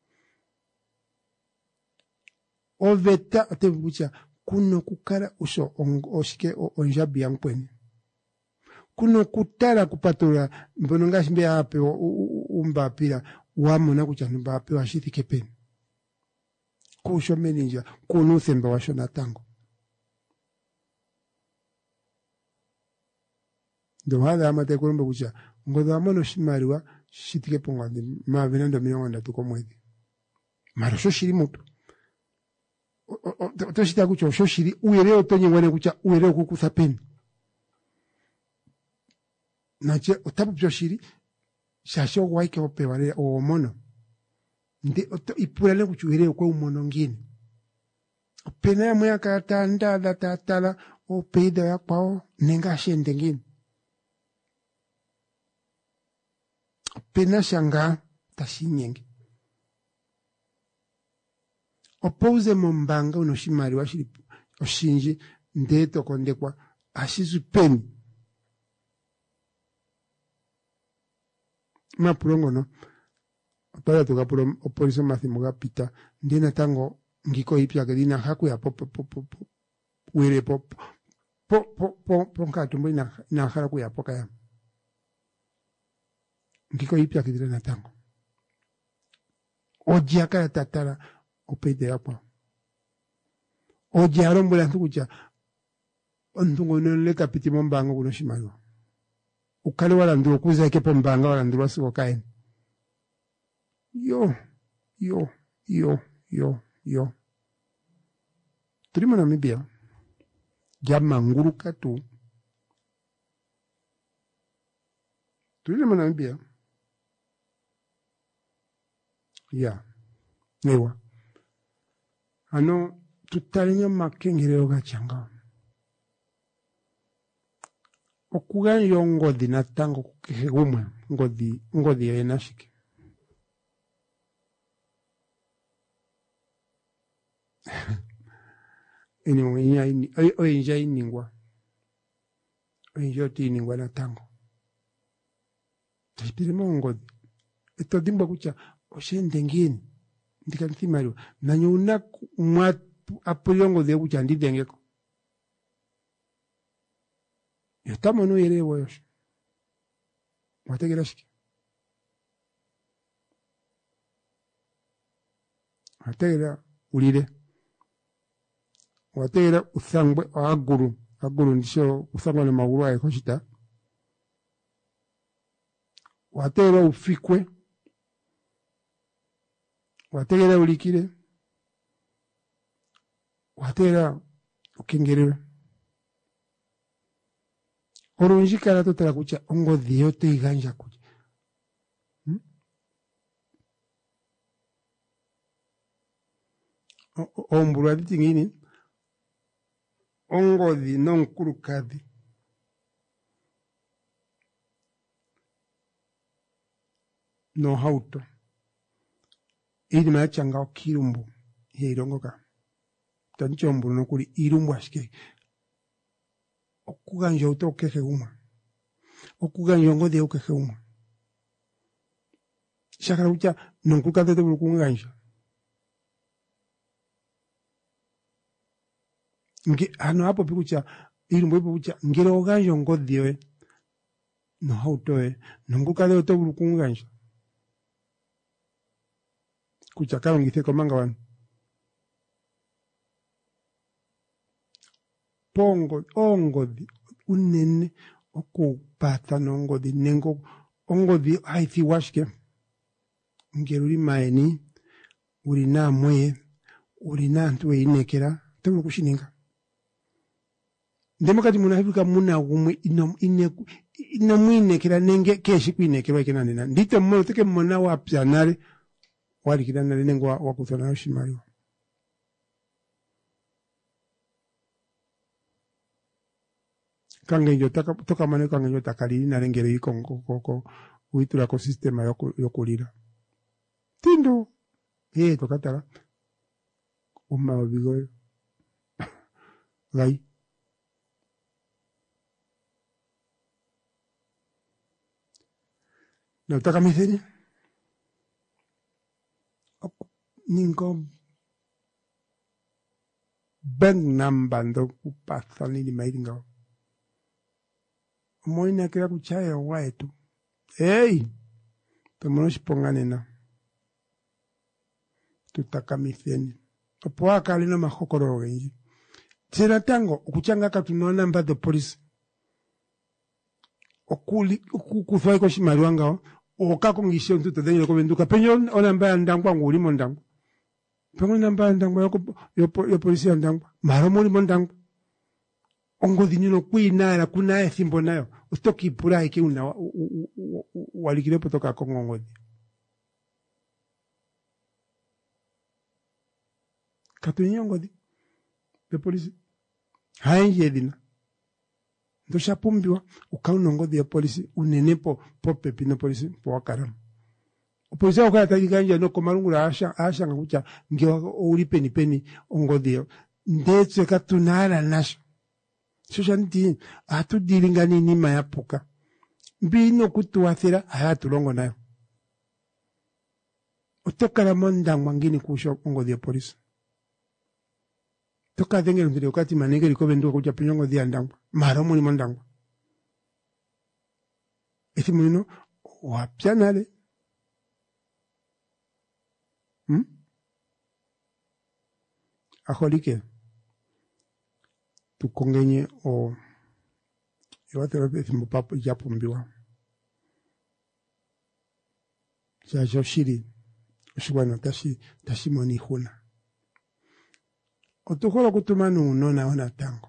Oveta otebucha kuno kukara uso oshike onjabi yampweni. Kuno kutara kupatura mbononga shimbe ape umbapira. Wamona kucha mbape washiti kepeni. Kusho meninja, kunu themba washo natango. Ndo hada amate kurumba kucha, ngodo amono shimariwa, shiti keponga di, maa venendo minonga tuko mwedi. Maro sho shiri mutu. To shita kucha, sho shiri, uereo tonye wane kucha, uereo kukusa peni. Nache, otapu pyo shiri, shasho waike ope wale o mono ndi ipurale kuchuhire kwa umono ngine opena ya mwya kata ndada tatala opeida ya kwao nenga shende ngine opena shanga tashinyenge opouze mombanga unoshimari washiri oshinji ndeto kondekwa ashizu peni Mapulongo no Otoya tukapuro opoliso mathimuga pita ndina tango ngiko ipya kedina haku ya pop pop pop wele pop pop pop pop ponka tumbo ina na haraku ya poka ya ngiko ipya kedina na tango oji akara tatara opede hapo oji arombo la tukucha ondungo nole kapiti mombango kuno shimano ukale wala nduro kuza ike pombanga wala nduro siko kaeni yo yo yo yo yo tulimo Namibia jama nguruka tu tulimo Namibia ya newa ano tutalinya makengere oga changa okuganja ongodhi natango kehe gumwe ngodhi ngodhi yena shike. Ini mwenye ini oyinja iningwa oyinja otiningwa natango tashipirimo ongodhi eto dimba kucha oshende ngini ndikanthimaliwa nanyo una mwa apulira ongodhi kucha ndidengeko yotamo no yere woyosho wategera shiki wategera ulire wategera uthangwe aguru aguru ndisho uthangwe na maguru aye koshita wategera ufikwe wategera ulikire wategera ukengerere olunjikala totala kutya ongodhi yo teiganja kutya hmm? Ombulwa diti ngini ongodhi nonkulukadhi no hauto ili machanga okirumbu yeirongoka tancho ombulu nokuli irumbu ashike okuganja auto kehe gumwe okuganja ongodhi yo kehe gumwe shakala kutya nonkulukadhi tebulu kunganja nge ano hapo pikucha irumbu ipo kucha ngero oganja ongodhi yoe no hauto yoe nonkulukadhi yo tebulu kunganja kucha kalongithe komanga wanu pongo ongodhi unene okupatha nongodhi nengo ongodhi haithi washke ngero uri maeni uri namwe uri nantu weinekera tebulu kushininga ndemo kati munafika muna gumwe ino ine ino mwinekera nenge keshi kwinekera ikena nena ndite mmono teke mmona wapyanale wali kidana nengo wakuthona yoshimaliwa kange yo taka toka mane kange yo takaliri na lengere iko koko uitula ko sistema yokulira tindo eh tokatala umma bigo gai no taka mitheni ningo ben nambando kupatha nili mairinga moina kira kuchaya waitu hey tomono shipongane na tutaka mitheni opo akali no mahokoro genji tira tango ukuchanga katuno namba the police okuli kukufa iko shimaliwa ngao okakongisha ntuto denyo ko benduka penyo onamba ndangwa nguli mondangwa penyo namba ndangwa yoko yo polisi ndangwa maro muri mondangwa ongodhi nyino kuinala kuna ethimbo nayo ustoki pura iki una walikire potoka ko ngodhi katunyo ngodhi de polisi haije dina ndosha pumbiwa ukauna ngodhi ya polisi unenepo pope pino polisi po wakaramu polisi wakaya tajiganja no komarungula asha asha ngakucha ngewa uri peni peni ongodhi yo ndetse katunala nasho shosha nti atu dilingani ni mayapuka mbino kutuwathira hayatu longo nayo utokala mondangwa ngini kusho ongodhi ya polisi toka denge ndire wakati manenge likobe ndo kuja pinyongo dia ndangwa mara muri mondangwa eti mulino wapyanale hmm aholike tukongenye o iwatero beti mpapo yapumbiwa ja joshiri shibwana tashi tashi moni huna otukola kutumanu nona ona tango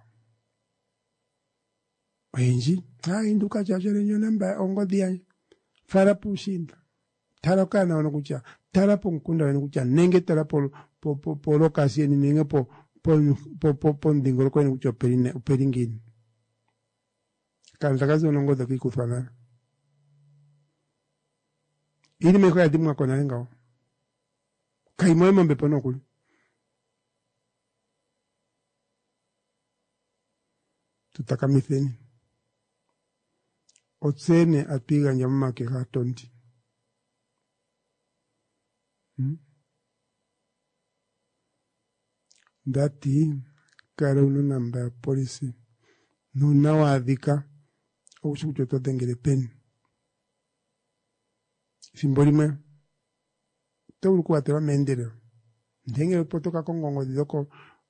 wenji ha induka chachele nyonamba ongodhi ya fara pushinda tarakana ona kucha tarapo nkunda ona kucha nenge tarapo po po po lokasi ni nenge po po po po po ndingoro kwa kucha perine peringini Kantakazi onongoza kikufanana. Ili meko ya dimu akona lenga. Kaimoemo mbepono kuli. Tutaka mitheni. Otsene apiga nyamama ke katondi. Hmm? Dati kare unu namba ya polisi. Nuna wadhika. Oushu kuchoto dengele peni. Simboli mwe. Te uluku watewa mendele. Dengele potoka kongongo di doko.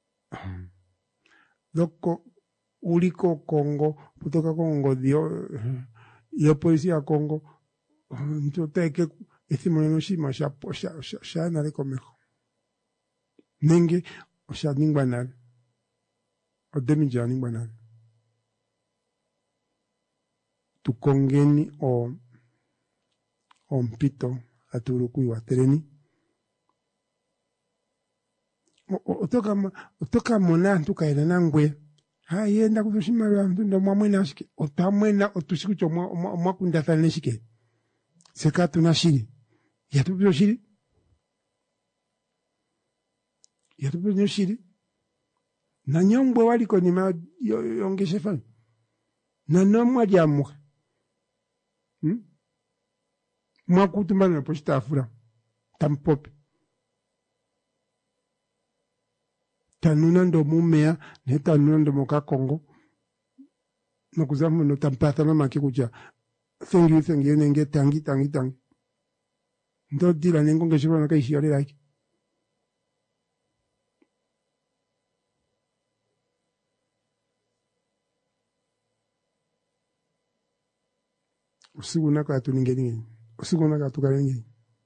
Doko uliko Kongo. Potoka kongo di yo polisi ya Kongo. Nchote eke ithimo neno shima sha sha sha sha nale komeko. Nenge osha ningba nale. Odemi ja ningba nale. Tukongeni o o mpito aturuku iwa tereni. Otoka otoka mona ntuka ina nangwe. Ha yenda kutushima lwa ndo mwamwena shike. Otamwena otushiku cho mwa kundathane shike. Seka tunashiri. Yatupyo shiri. Yatupyo shiri. Na nyongwe waliko ni ma yongeshe fani. Na nomwa jamuka. Hmm? Mwa kutumbana na pochita afura. Tampope. Tanuna ndo mumea. Ne tanuna ndo moka Kongo. Nokuzamu no tampata na maki kuja. Thank you, thank you, nenge tangi, tangi, tangi. Ndo dila nengo ngeshiwa na kaishi yale like. Usiku naka atu ningeninge. Usiku naka atu karenge.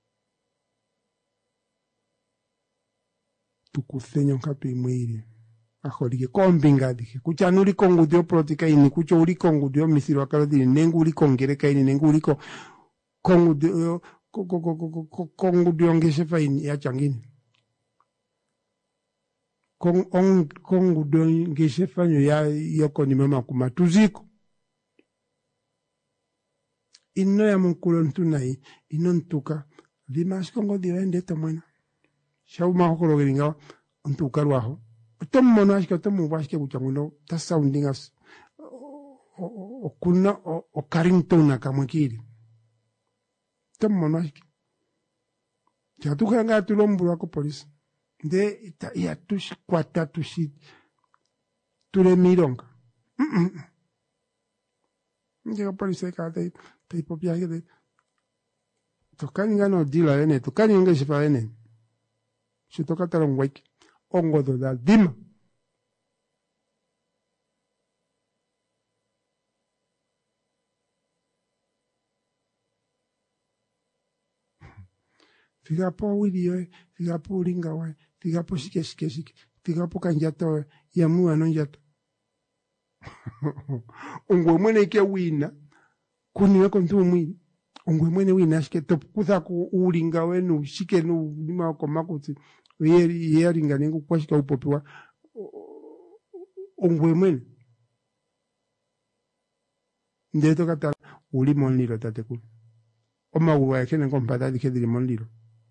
Tukuthenya nkapi mwiri. Aholike kombinga dike. Kucha nuli kongu dio protika ini. Kucha uli kongu dio misiri wakala dini. Nengu uli kongereka ini. Nengu uli kongu dio kongu dio ngeshefa ini ya changini. Kongu dio ngeshefa ya yoko ni mama kuma. Tuziko. Ino ya mkulo ntunai. Ino ntuka. Dimas kongo dio ende tamwena. Shau mahokolo geringawa. Ntuka ruaho. Tom monashka tom washke buchanguno ta sounding as o kuna o Carrington na kamwekiri tom monashke ya tukanga tulombu wako polisi de ya tush kwata tushi tule mironga mm ndio polisi ka te te popia de tokani ngano dila ene tokani ngeshifa ene shitoka tarongweki ongo do da dima. Figa po widio, figa po lingawa, figa po shike shike shike, figa po kanjato ya mua nonjato. Ongwe mwene ike wina, kuniwe kontu mwini. Ongwe mwene wina shike topu kutha ku ulingawe nu shike nu lima wako makuti. Yeri yeri nganingu kwa shika upopiwa ongwe mwene ndeto kata uli monliro tateku oma uwa ya kene kompata dike dili monliro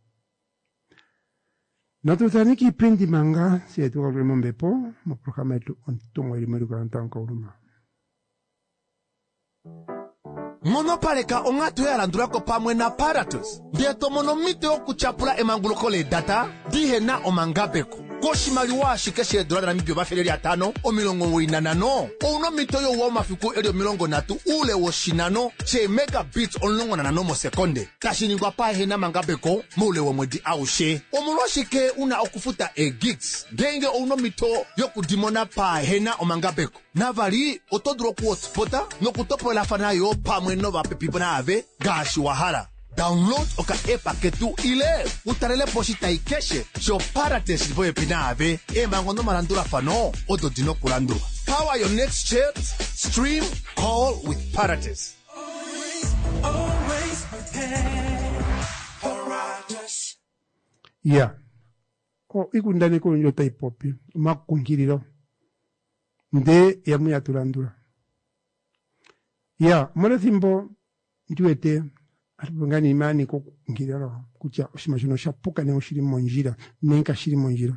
natutaniki pindi manga siya tuka ulimo mbepo maprokama etu ontungo ilimelu karantanka uluma monopaleka ongatu yalandulako pamwe na Paratus ndeto monomito yokuchapula emanguluko le data dihena omangabeko koshimaliwa shikeshe dola na mibyo bafeli atano o milongo winanano ono mito yo wa mafiku elio milongo natu ule wo shinano che megabits onlongo nanano mo sekonde tashiningwa pa hena mangabeko mule wo mwedi aushe omuloshike una okufuta e gigs genge ono mito yokudimona pa hena omangabeko navali otodro ku hotspota no kutopola fanayo pamwe no bapepipo na ave gashi wahala. Download oka epa ketu ile utarele poshita ikeshe sho Parates liboye pinave e mangondo marandura fano odo dino kurandura. Power your next chat, stream, call with Parates. Always, always prepare Parates. Yeah. O ikundane ko nyo taipopi makungiriro nde yamu ya turandura. Ya, mwana thimbo, ntuwete, atupengani imani kukungirero, kucha oshimashino shapuka ne oshiri monjira, nenka shiri monjira.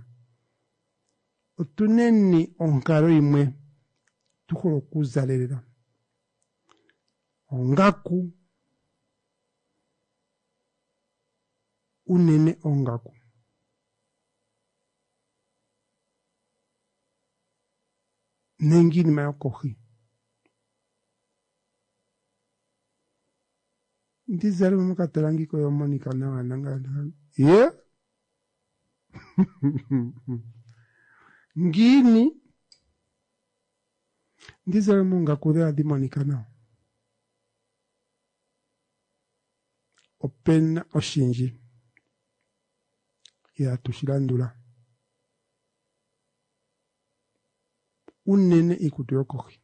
Otuneni onkaro imwe, tukolo kuzalelera. Ongaku, unene ongaku. Nengini mayo kohi. Ndizali mukatalangi ko yomonika na wananga. Yeah? Ngini ndizali munga kure adimonika na. Opena oshinji. Ya tushilandula. Unene ikutuyo kohi.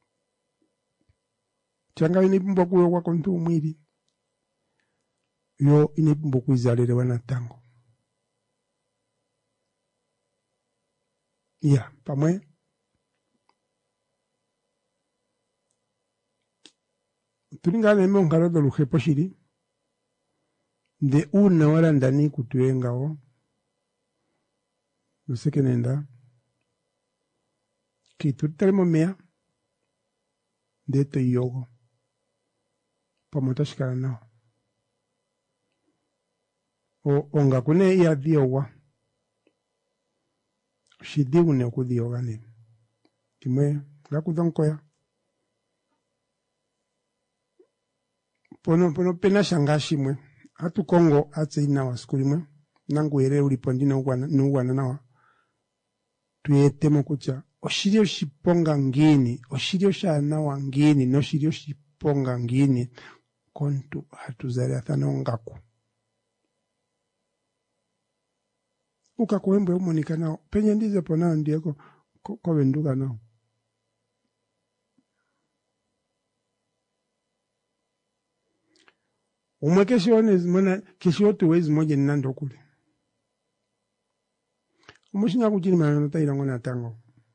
Changa inipumbo kuyo kwa kontu umwiri. Yo inipumbo kuizalele wana tango. Ya, pamwe. Tuninga neme ungaro do luje poshiri. De una wala ndani kutuyo ngao. No sé qué nenda. Que tú tenemos mea de esto y yogo. Pamotas no. O onga kune ya diowa. Shidi une ku dioga ne. Kimwe la ku donko ya. Pono pono pena shangashi mwe. Hatu Kongo atse ina waskuli mwe. Nangu ere ulipondi na uwana na uwana nawa. Tuyetemo kucha. Oshirio shiponga ngini, oshirio shana wangini, no shirio shiponga ngini, kontu hatuzari athana ongaku. Uka kuwembe umonika nao, penye ndize ponao ndieko, kwa wenduga nao. Umwe keshi wane zimona, keshi otu wezi moja ninando kule. Umushinga kujini mananota ilangona tango.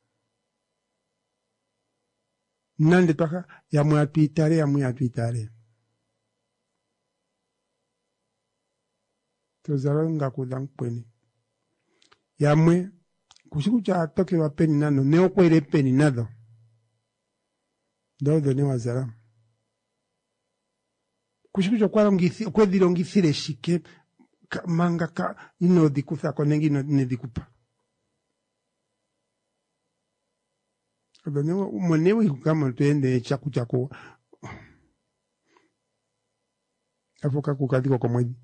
Nande toka ya mwa tuitare ya mwa tuitare. Tozaro nga kudang pweni. Ya mwe kushiku cha toke wa peni nano neo kwele peni nado. Dodo ne wazara. Kushiku cha kwa ngisi kwa dilo ngisire shike ka, manga ka ino dikusa konengi ino ne dikupa. Mwenewe mwenewe kukama tuende chaku chaku afoka kukadiko kwa mwedi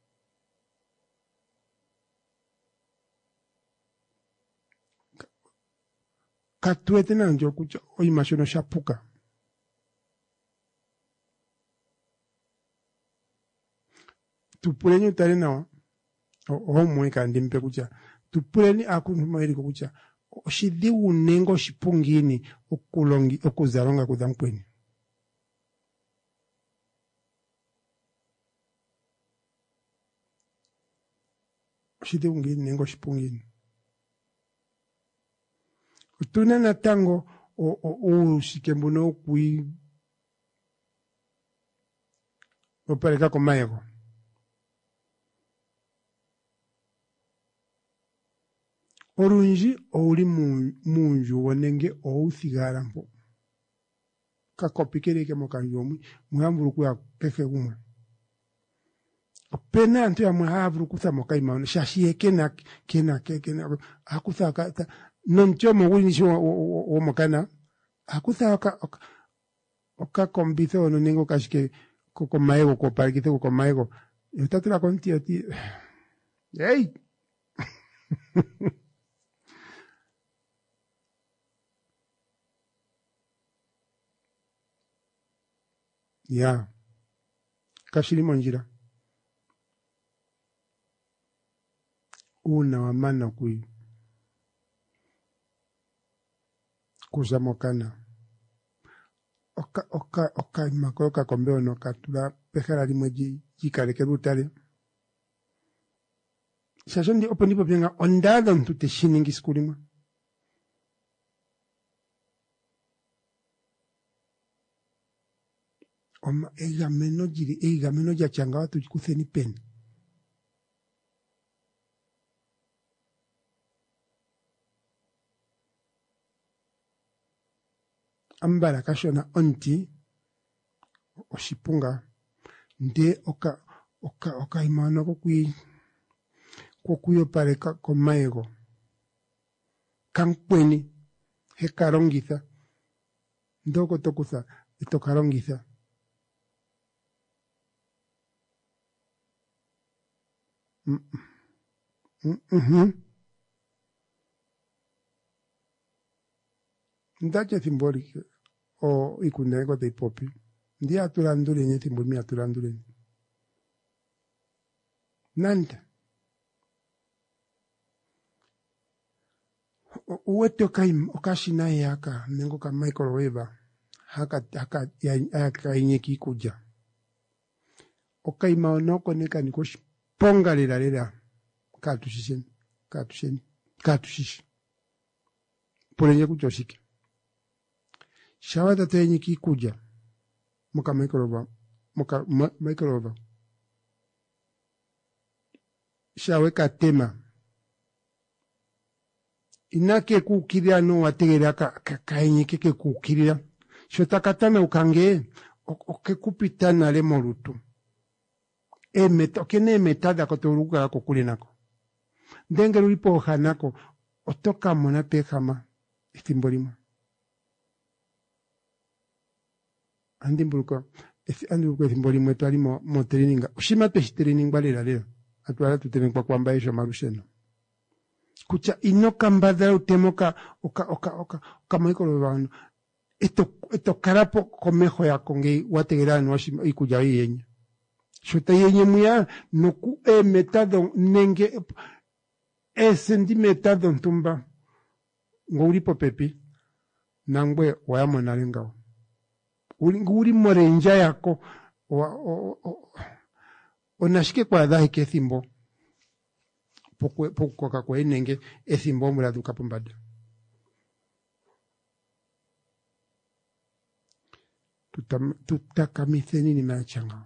katuete na njo kucha oimashono shapuka tupuleni utare nawa o mweka ndimpe kucha tupuleni akunu mweri kucha oshidi unengo shipungini okulongi okuzaronga kudampweni. Oshidi unengo shipungini. Utuna na tango o o o shikembuno kui opereka komayego. Orunji ouli munju wanenge ou thigara mpo. Kakopikere ke mokanjomi, muhamburu kuya kefe umwe. Pena antu ya muhaburu kutha mokai maone, shashie kena, kena, kena, hakutha kata, noncho mwuli nisho o mokana, hakutha oka, oka, oka kombithe ono nengo kashike koko maego, ko parikithe koko maego. Yotatula konti yoti, hey! Ya, kashiri monjira. Una wamana kui. Kuzamokana. Oka, oka, oka, imako, oka kombeo no katula, pejara limoji, jikare kerutale. Shazondi oponipo pienga, ondado ntute shiningi skulima. Oma eigameno jiri eigameno jachanga watu jikutheni peni. Ambara kashona onti oshipunga nde oka oka oka imano kokui kokuyo pareka komaego kankweni hekarongitha ndoko tokuza itokarongitha mm mm mhm ndaje thimbori o ikunego de popi ndia atulandule nye thimbori mi atulandule nanda uwete okaim okashina yaka nengo ka microwave haka haka yaka inyeki kuja okaima onoko neka nikosh ponga lera lera katushishen katushen katushish polenye kuchoshike shawada tenyeki kuja muka microwave muka microwave shawe katema inake kukirira no wategera ka kaenye keke kukirira shotakatana ukange oke kupitana le morutu e meto kene metada kotoruka kokulinako ndenge lulipo hanako otoka mona pekama istimbolimo andimburuka andimburuka istimbolimo twali mo mo traininga ushima pe training balera lera atwala tutene kwa kwamba esho marusheno kucha inoka mbadala utemoka oka oka oka kama iko lobano eto eto karapo komejo ya konge wategera no ikuja yenye shota yenye muya no ku e metado nenge e sentimetado ntumba nguri popepi nangwe wayamo nalenga uri nguri morenja yako onashike kwa dhahi kethimbo poco poco ka kwenenge ethimbo mura duka pombada tutam tutakamitheni ni machanga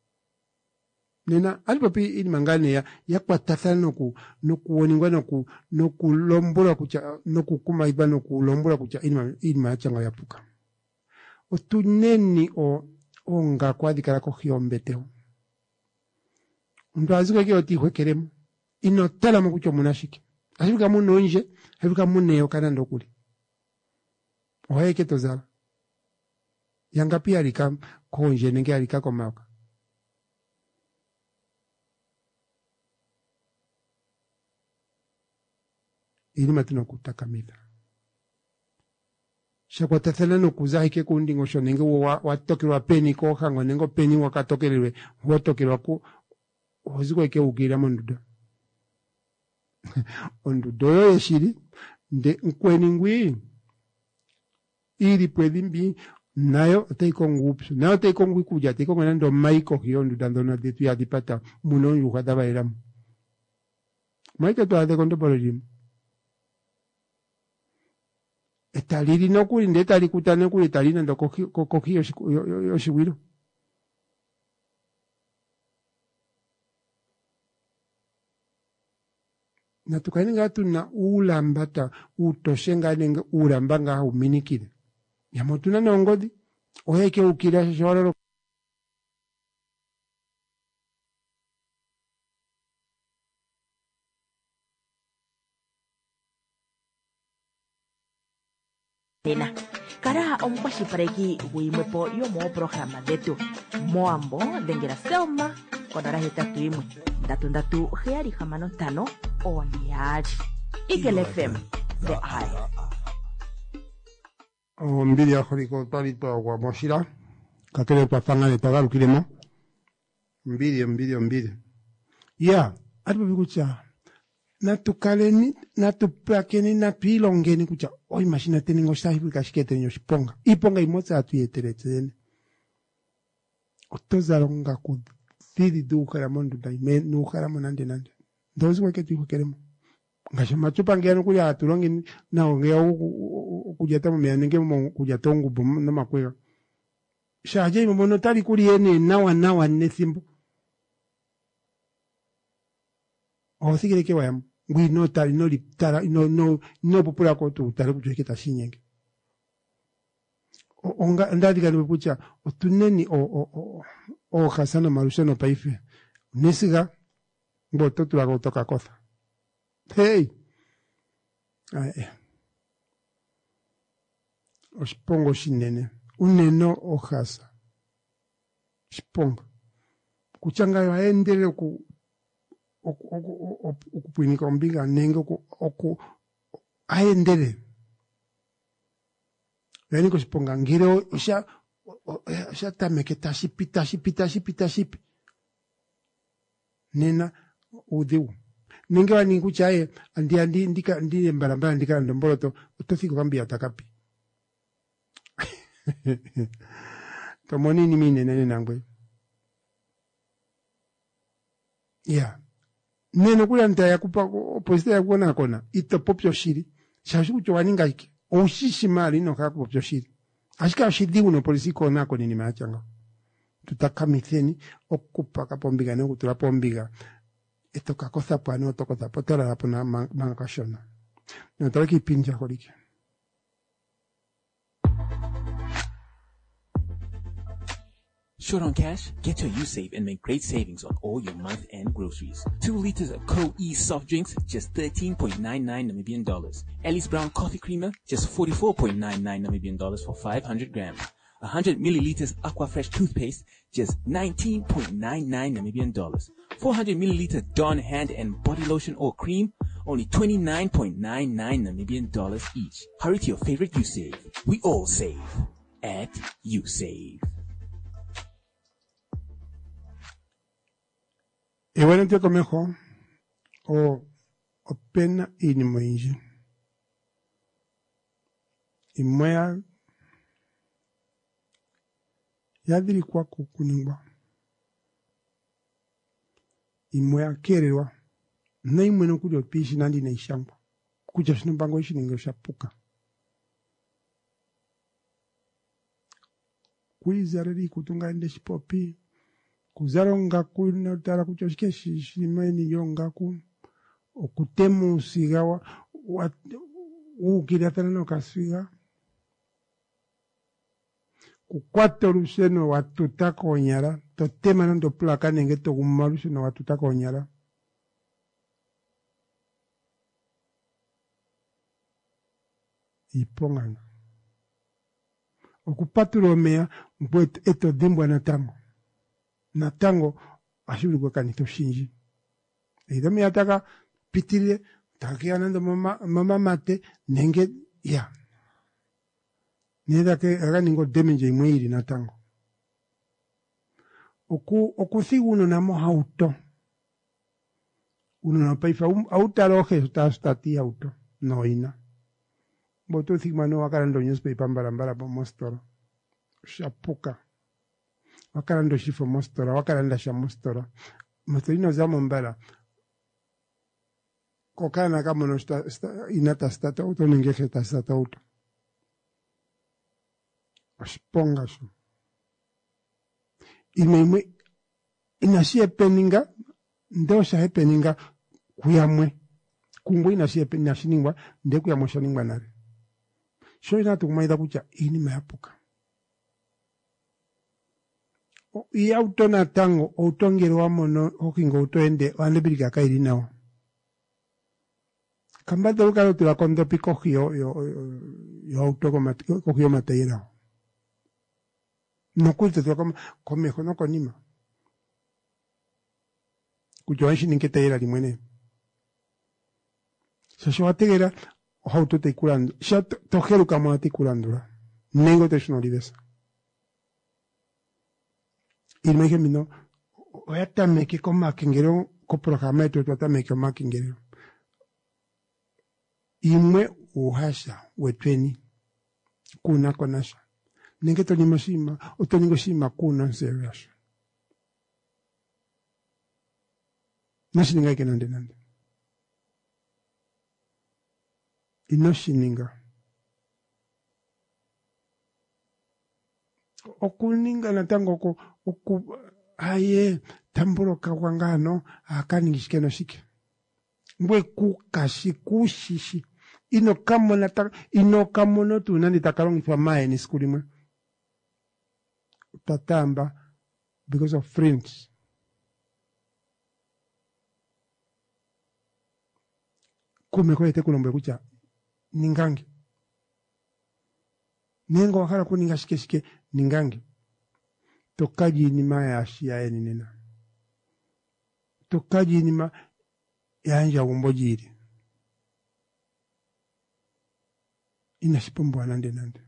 nena alipapi ini mangane ya yakwatatana noku nokuoningwa noku nokulombora kucha nokukuma iba nokulombora kucha ini ini machanga yapuka otuneni o onga kwadikara ko hiombeteo ndo azuka ki otihwe keremo ino tala mukucho munashiki asibika muno nje asibika muneo kana ndokuli ohaike tozala yanga pia alika konje nenge alika komaka ili matino kutakamida shakwa tathela no kuzahike kundingo shonenge watokirwa peni ko hango nengo peni wakatokelwe watokirwa ku oziko ike ugira monduda ondudoyo yeshiri nde nkweningwi ili pwedimbi nayo teiko ngupsu nayo teiko ngwi kuja teiko ngana ndo maiko hiyo nduda na detu ya dipata muno yukada bairamu maika to ade kondo porojimu etaliri no kuli nde tali kutane kuli talina ndo koki koki yoshiwiro na tukaninga tuna ulambata utoshenga nenge urambanga uminikire yamotuna nongodi oheke ukira shororo tena kara omkwashi pareki wimwepo yo mo programa detu moambo dengera selma konara hetatu imwe ndatu ndatu heari hamano tano oniari Eagle F M the eye o mbili ya horiko talito wa moshira kakele kwa fanga de tagaru kilemo mbili mbili mbili ya atu bikucha na tukaleni na tupakeni na tuilongeni kucha oi mashina teningo sahibu kashikete nyo shiponga iponga imotsa atu yeteretsene otozalonga ku thidi du karamondu daime nu karamonande nande ndozi wake tu keremo ngasho machupa ngeno kuli atulongi na ongea kujata mu menenge mu kujata ngubu na makwega shaje mono tali kuli ene nawa nawa nethimbo o sigire ke wayam ngwi no tali no liptara no no no popula ko tu tali kujeketa shinyenge onga ndadi gani pucha otuneni o o o o hasana marushano paife nesiga boto tu lago toka cosa hey ay os pongo shinene uneno o hasa sponga kuchanga yaendele ku okupwinika ombinga nenge oku aendele yani kusponga ngiro isha isha tameke tashipi tashipi tashipi tashipi nena udiu ninge wani kuchaye andi andi ndika ndi mbarambara ndika ndomboloto utofiko kambia takapi tomoni ni mine nene nangwe yeah neno kula ntaya kupa opposite ya kuona kona ito popyo shiri shashu kucho waninga iki oshishi mali no kako popyo shiri ashika shidi uno polisi kona koni ni machanga tutaka mitheni okupa kapombiga ne kutura pombiga eto kakosa pano to kosa potera hapo na manga kashona no tariki pinja kolike. Short on cash? Get to USave and make great savings on all your month-end groceries. Two liters of Co-E soft drinks, just thirteen point nine nine Namibian dollars. Ellie's Brown coffee creamer, just forty-four point nine nine Namibian dollars for five hundred grams. one hundred milliliters Aquafresh toothpaste, just nineteen point nine nine Namibian dollars. four hundred milliliters Dawn hand and body lotion or cream, only twenty-nine point nine nine Namibian dollars each. Hurry to your favorite USave. We all save at USave. E bueno te comejo o o pena ini moinji. I moya yadiri kwa kukuningwa. I moya kererwa. Na imweno kuli opishi nandi na ishamba. Kucha shinu bango ishi ningo shapuka. Kuizarari kutunga ende shipopi. Kuzaronga kuna tara kuchoshike shimeni yongaku okutemu sigawa ukiratana no kasiga kukwata luseno watutaka onyara totema nando plaka nenge to gumaluseno watutaka onyara ipongana okupatula omea mpo eto dimbwa na tango na tango ashuri kwa kanito shinji idami ataka pitire takia nando mama mama mate nenge ya neda ke aga ningo demenje mwiri na tango oku okusi uno namo auto uno na paifa um, auto roje sta stati auto no ina boto sigmano wakarando newspaper mbarambara po mostoro shapuka wakarando shifo mostora wakaranda sha mostora motorino za mombala kokana kama no sta, sta inata stata auto ningeje ta stata auto asponga so imemwe inasie peninga ndosha hepeninga kuyamwe kungwe inasie peninga shiningwa nde kuyamwe shiningwa nare so ina tukumaida kucha ini meapuka i auto na tango auto ngero wamono hokingo auto ende wande birika kairi nao kambata ukalo tula kondo piko yo yo yo auto koma kokio mateira no kulte tula koma komejo no konima kujoanshi ninketa era limwene so so ategera auto te kurando sha togeru kama te kurando nengo te sonolidesa y me dije, no, voy a también que con maquinguero, con programa de tu también que maquinguero. Y me uhasha, wetweni, kuna konasha. Ninge to nimo sima, o to ningo sima kuna serious. Nasi ninga ike nande nande. Inoshi ninga. okuninga natango oku oku aye tamburo kawangano akaningishike no shike mbwe kukashi kushishi ino kamona ta ino kamono tu nani takalongithwa mae ni siku limwe tatamba because of friends. Kume kwa ite kulombe kucha ningangi nengo wakala kuninga shike shike ningangi tokaji nima ya ashia eni nena tokaji nima ya anja umbojiri inashipombo anande nande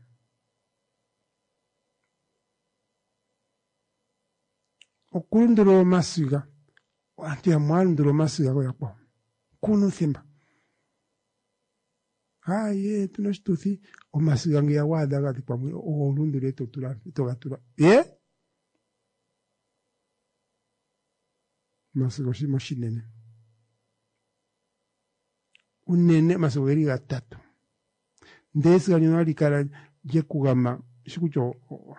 okulunduro masiga wanti ya mwalunduro masiga kwa yakwa kunu thimba haye tunoshituthi omasiga ngia wada gati kwa mwe olundure to tura to gatura eh masiga shimo shinene unene masiga eri gatatu ndesi ganyo alikala je kugama shikucho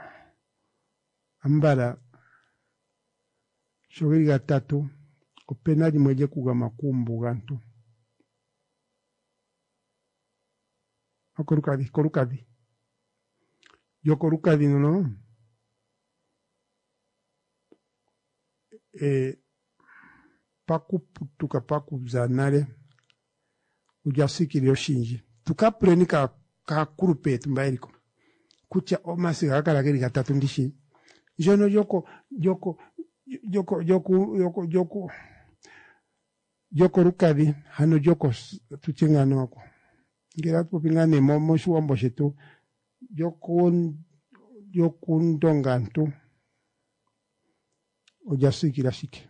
ambala shogeri gatatu openali mweje kugama kumbu gantu akorukadi korukadi yo korukadi no no eh paku putuka paku zanare ujasikiri yoshinji tukapreni ka ka kurupe tumbairiko kucha omasi gakala keri gatatu ndishi jono yoko yoko yoko yoko yoko yoko yoko rukadi hano yoko tuchengano ako ngira popingane momo shuombo shetu yoko yoko ndongantu ojasikira shike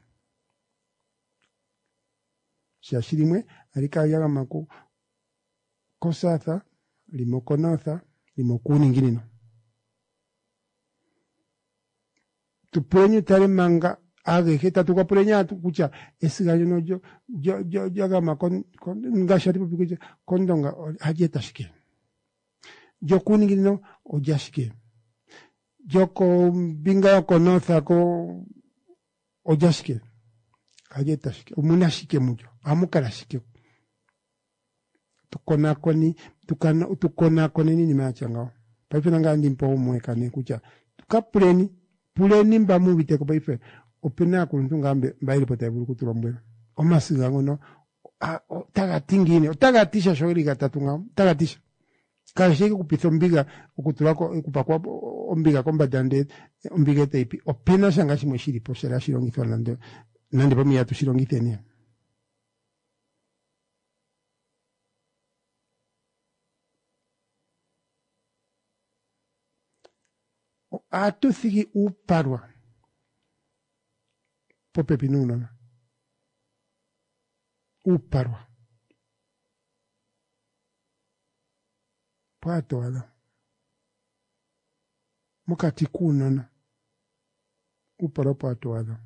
shashirimwe alika yaga mako kosatha limokonotha limokuni ngirino tupenye tare manga age heta tukapurenya tukucha esigayo no yo yo yo yaga makon ngashati popikucha kondonga hajeta shike yo kuni ngirino ojashike yoko binga konotha ko ojashike hajeta shike umunashike mujo amukala shike tukona koni tukana tukona koni nini machangao paife nanga ndimpo umweka ne kucha tukapureni puleni mba mubite ko paife opena ku ntungambe mbairi pota buru kuturombwe omasiga ngono taga tingine taga tisha shogeri gatatu ngam taga tisha kashike kupitha mbiga ukutulako kupakwa ombiga komba dande ombiga teipi opena shanga shimwe shiri posera shirongithwa nande nande pamia tushirongithene atu thigi uparwa pope pinuna uparwa pato ala mukati kunana uparwa pato ala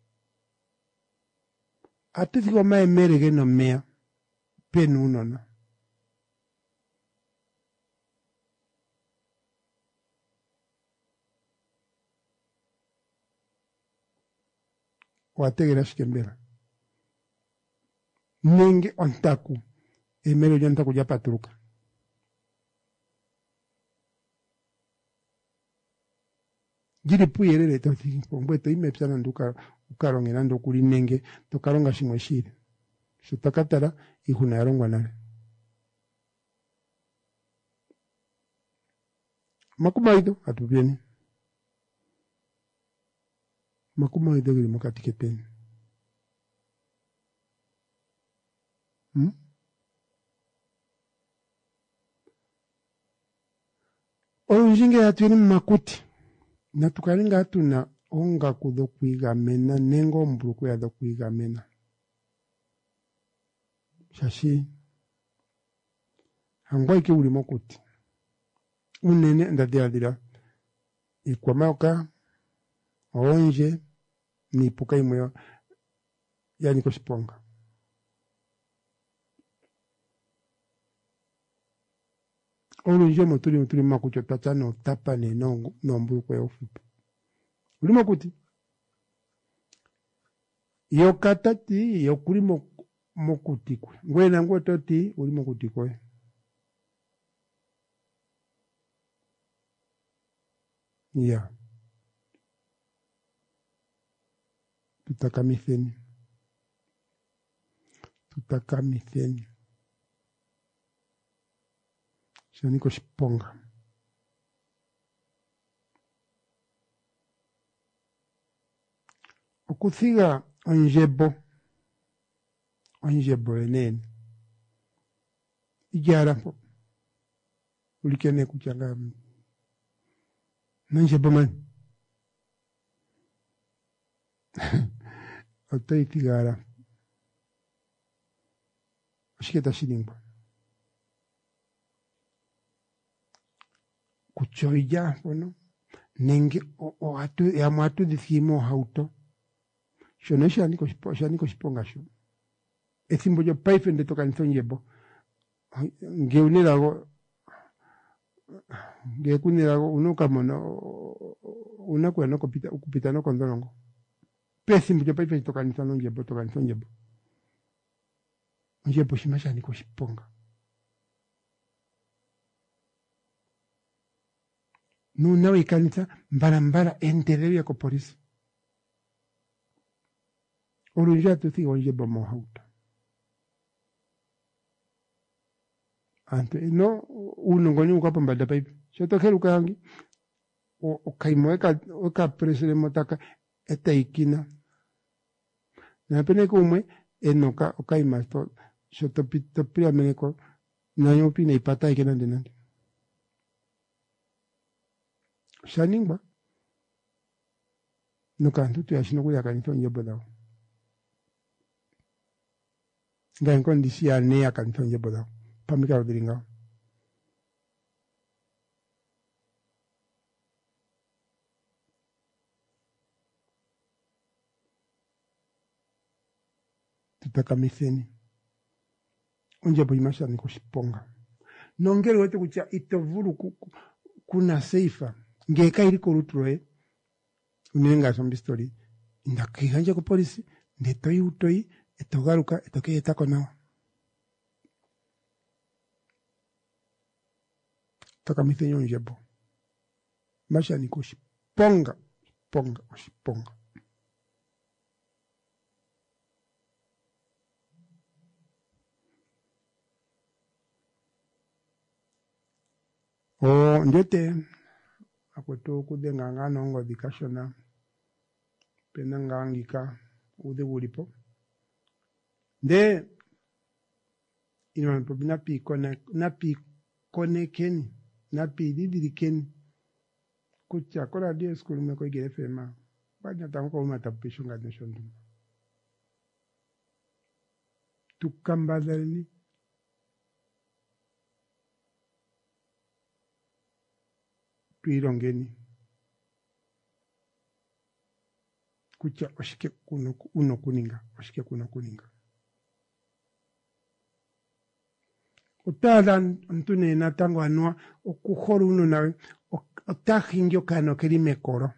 atu thigi wama emerege no mea penunana wategera shikembera nenge ontaku emero jontaku japaturuka jiri puyerere to thingpo to imepsana nduka ukarongera ndokuri nenge tokaronga shimwe shiri sutakatara ihuna yarongwa nale makumaido atubieni makuma idogiri mukatike peni hmm? Onjinge yatwini makuti na tukalinga hatuna onga kudo kuigamena nengo mbruku ya do kuigamena shashi hangwa iki uli mokuti unene ndadira dira ikwamauka onje ni puka imwe ya niko siponga olunji omwo tuli tuli makucho tata no tapa ne no nombulu kwe ofupi ulimo kuti yokatati yokulimo mokutikwe ngwena ngwe toti ulimo kutikwe ya tutakamitheni tutakamitheni shaniko shiponga okuthiga onjebo onjebo enene ijarapo ulikene kuchanga nanjebo man otaithigara ashiketa shilimba kuchoija bueno nenge o, o atu ya mwatu dithimo hauto shono shaniko shipo shaniko shiponga sho ethimbo jo paife ndetoka nthonjebo ngeunirago ngekunirago unokamono unakwena kupita ukupita no kondolongo pethimbo jo paife ndetoka nthonjebo toka nthonjebo njebo shimashaniko shiponga nuna ikanisa mbara mbara entere ya ko polisi olunja tuthi onje bomo hauta ante no uno ngoni ukapa mbada pipe shoto khelu kangi o kaimoeka o ka presele motaka etaikina na pene kumwe enoka o kaima to shoto pito pria meneko na yopina ipata ikena denande shaningba nukantu tu yashino kuya kanito njebo dawo ngan kondisi ya ne ya kanito njebo dawo pamika odiringa tutakamitheni unjebo imasha niko shiponga nongero wetu kucha itovulu kuku kuna seifa ngeka iliko rutroe unenga sombi story ndakiganje ku polisi ndetoyi utoyi etogaruka etoke etako nawo toka mithenyo njebo masha niko shiponga ponga shiponga o ndete akweto kudenga ngano ngo dikashona penanga ngika ude bulipo nde ino mpobina pi kone na pi kone ken na pi didiri ken kucha kora dia skulu me ko igere fema banya tango uma tapisho ngado shondu tukambadalni tuirongeni kucha oshike kuno uno kuninga oshike kuno kuninga utada ntune na tango anwa okuhoro uno nawe otahinjo kano kelime koro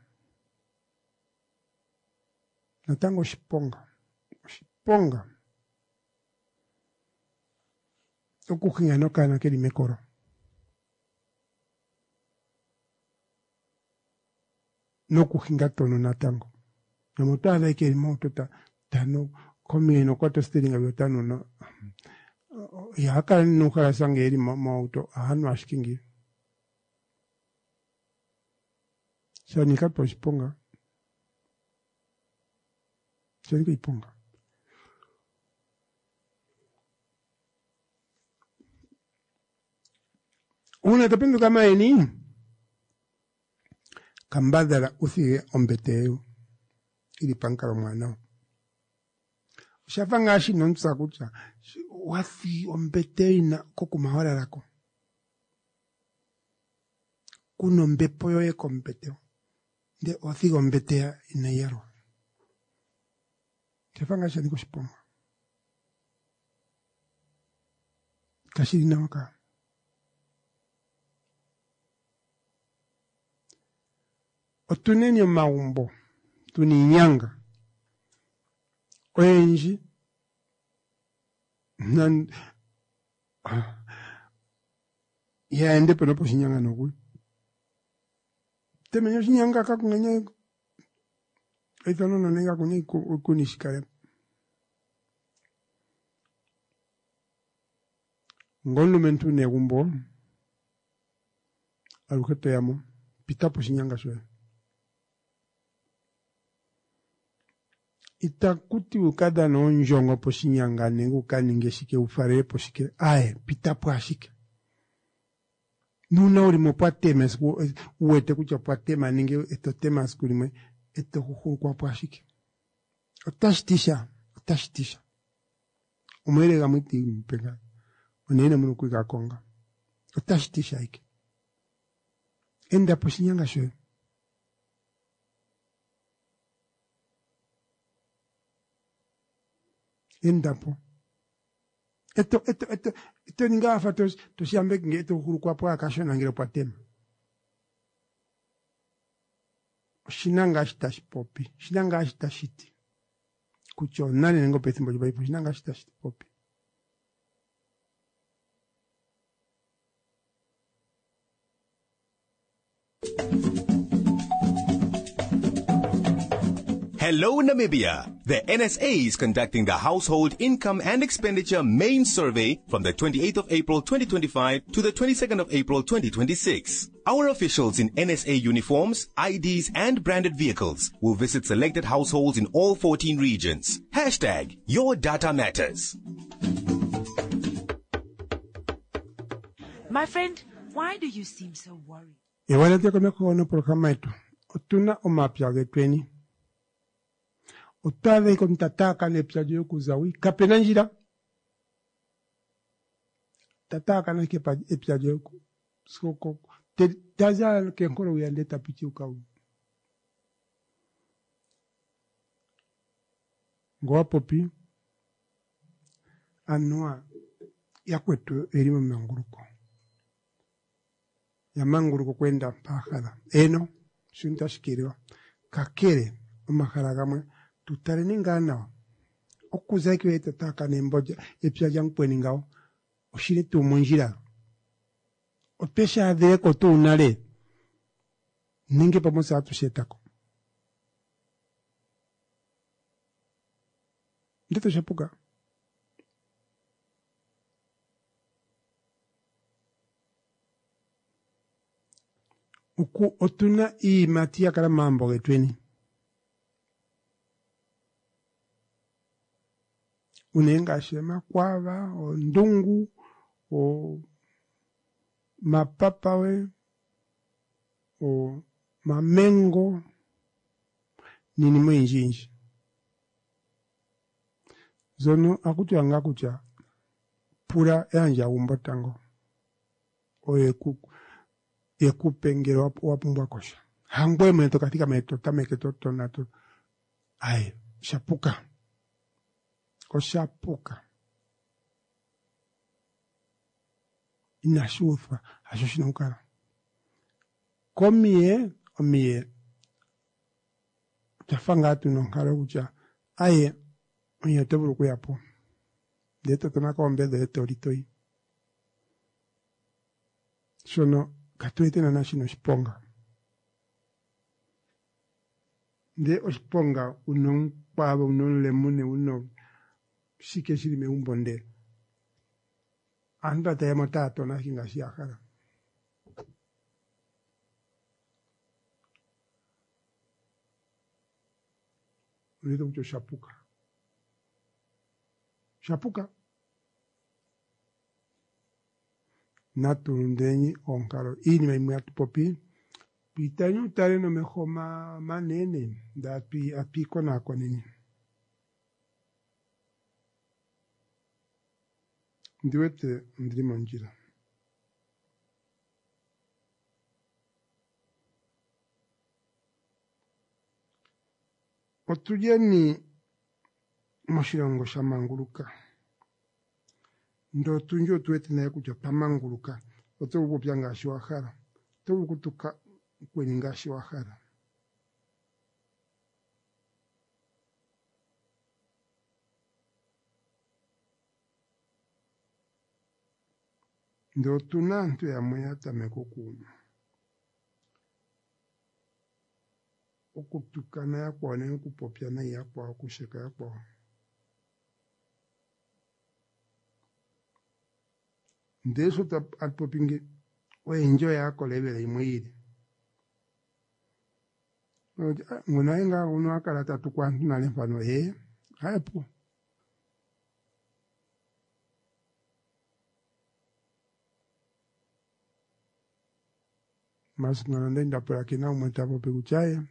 na tango shiponga shiponga okuhinga no kano kelime koro no kuhinga tono na tango na motada ike moto ta tano komi no kwato steering abyo tano no ya haka no kala sangeri moto ahanu askingi sani ka posponga sani ka iponga una tapendo kama eni kambadala uthige ombeteo ili pankaro mwana shafanga shi nonsa kucha wathi ombeteo ina kokumahora lako kuno mbepo yoye kombeteo nde wathi ombetea ina yaro shafanga shi niko shiponga kashiri na waka otunenyo maumbo tuni nyanga oenji nan ya ende pero pues nyanga no gui temenyo nyanga ka kunganya ito no nenga kunyi kunishikare ngolu mentu ne gumbo aluketo yamo pita pues nyanga so itakuti ukada no njongo posinyanga nengu kaninge shike ufare posike ae pita pwashike nuna uri mo patemes uwete kucha patema ninge eto temas kulime eto hukuru kwa pwashike otashtisha otashtisha umere gamiti mpega onene munu kuiga konga otashtisha ike enda posinyanga so endapo eto eto eto eto ninga fatos to siambe ngeto huru kwa kwa kasho na ngiro patema shinanga shitash popi shinanga shitashiti kucho nani nengo petimbo jibai shinanga shitashiti popi Hello, Namibia. The N S A is conducting the Household Income and Expenditure Main Survey from the twenty-eighth of April twenty twenty-five to the twenty-second of April twenty twenty-six. Our officials in N S A uniforms, I Ds, and branded vehicles will visit selected households in all fourteen regions. Hashtag Your Data Matters. My friend, why do you seem so worried? Ewala te kome kono programa etu. Otuna omapya getweni. Otave kontataka nepyaje yokuzawi kapena njira. Tataka na kepa epyaje yoku. Soko te taza kenkoro uyande tapichi ukawu. Ngoa popi anua yakwetu elimu manguruko. Ya manguruko kwenda mpakala. Eno shintashikiriwa kakere omakhala gamwe tutale ningana okuzaiki wete taka nemboja epya jankweni ngao oshire tu munjira opesha ade ko tu nale ninge pamoja atu shetako ndito shapuka uku otuna I matia kala mambo getweni unenga shema kwava o ndungu o mapapawe o mamengo nini mwinjinji zono akutu anga kucha pura yanja umbotango o yeku yeku pengero wapumbwa kosha hangwe mweto katika meto tameke toto nato ai shapuka oshapuka inashufwa ashoshina ukara komie omie tafanga atu nonkara kucha aye onye teburu kuyapo deto tonaka ombedo etoritoyi sono katuete na nashino shiponga de osponga unon pava unon lemune unon shike shiri me umbonde anda te matato na hinga shiakara ulido kucho shapuka shapuka natu ndenyi onkaro ini me mwatu popi pitanyo tare no me homa manene da pi apiko na konini ndiwete ndrimo njira otujeni moshirongo shamanguluka ndo tunjo tuwete naye kuja pamanguluka otubu byanga shiwahara tubu kutuka kweni ngashi wahara ndo tunantu ya mwata mekukuma okutukana yakwa ne kupopya na yakwa okusheka yakwa ndeso ta alpopinge o enjoy yako level imwili ngunaenga uno akala tatu kwantu na lempano eh hapo mas ngalanda por aqui não muita por peguchaya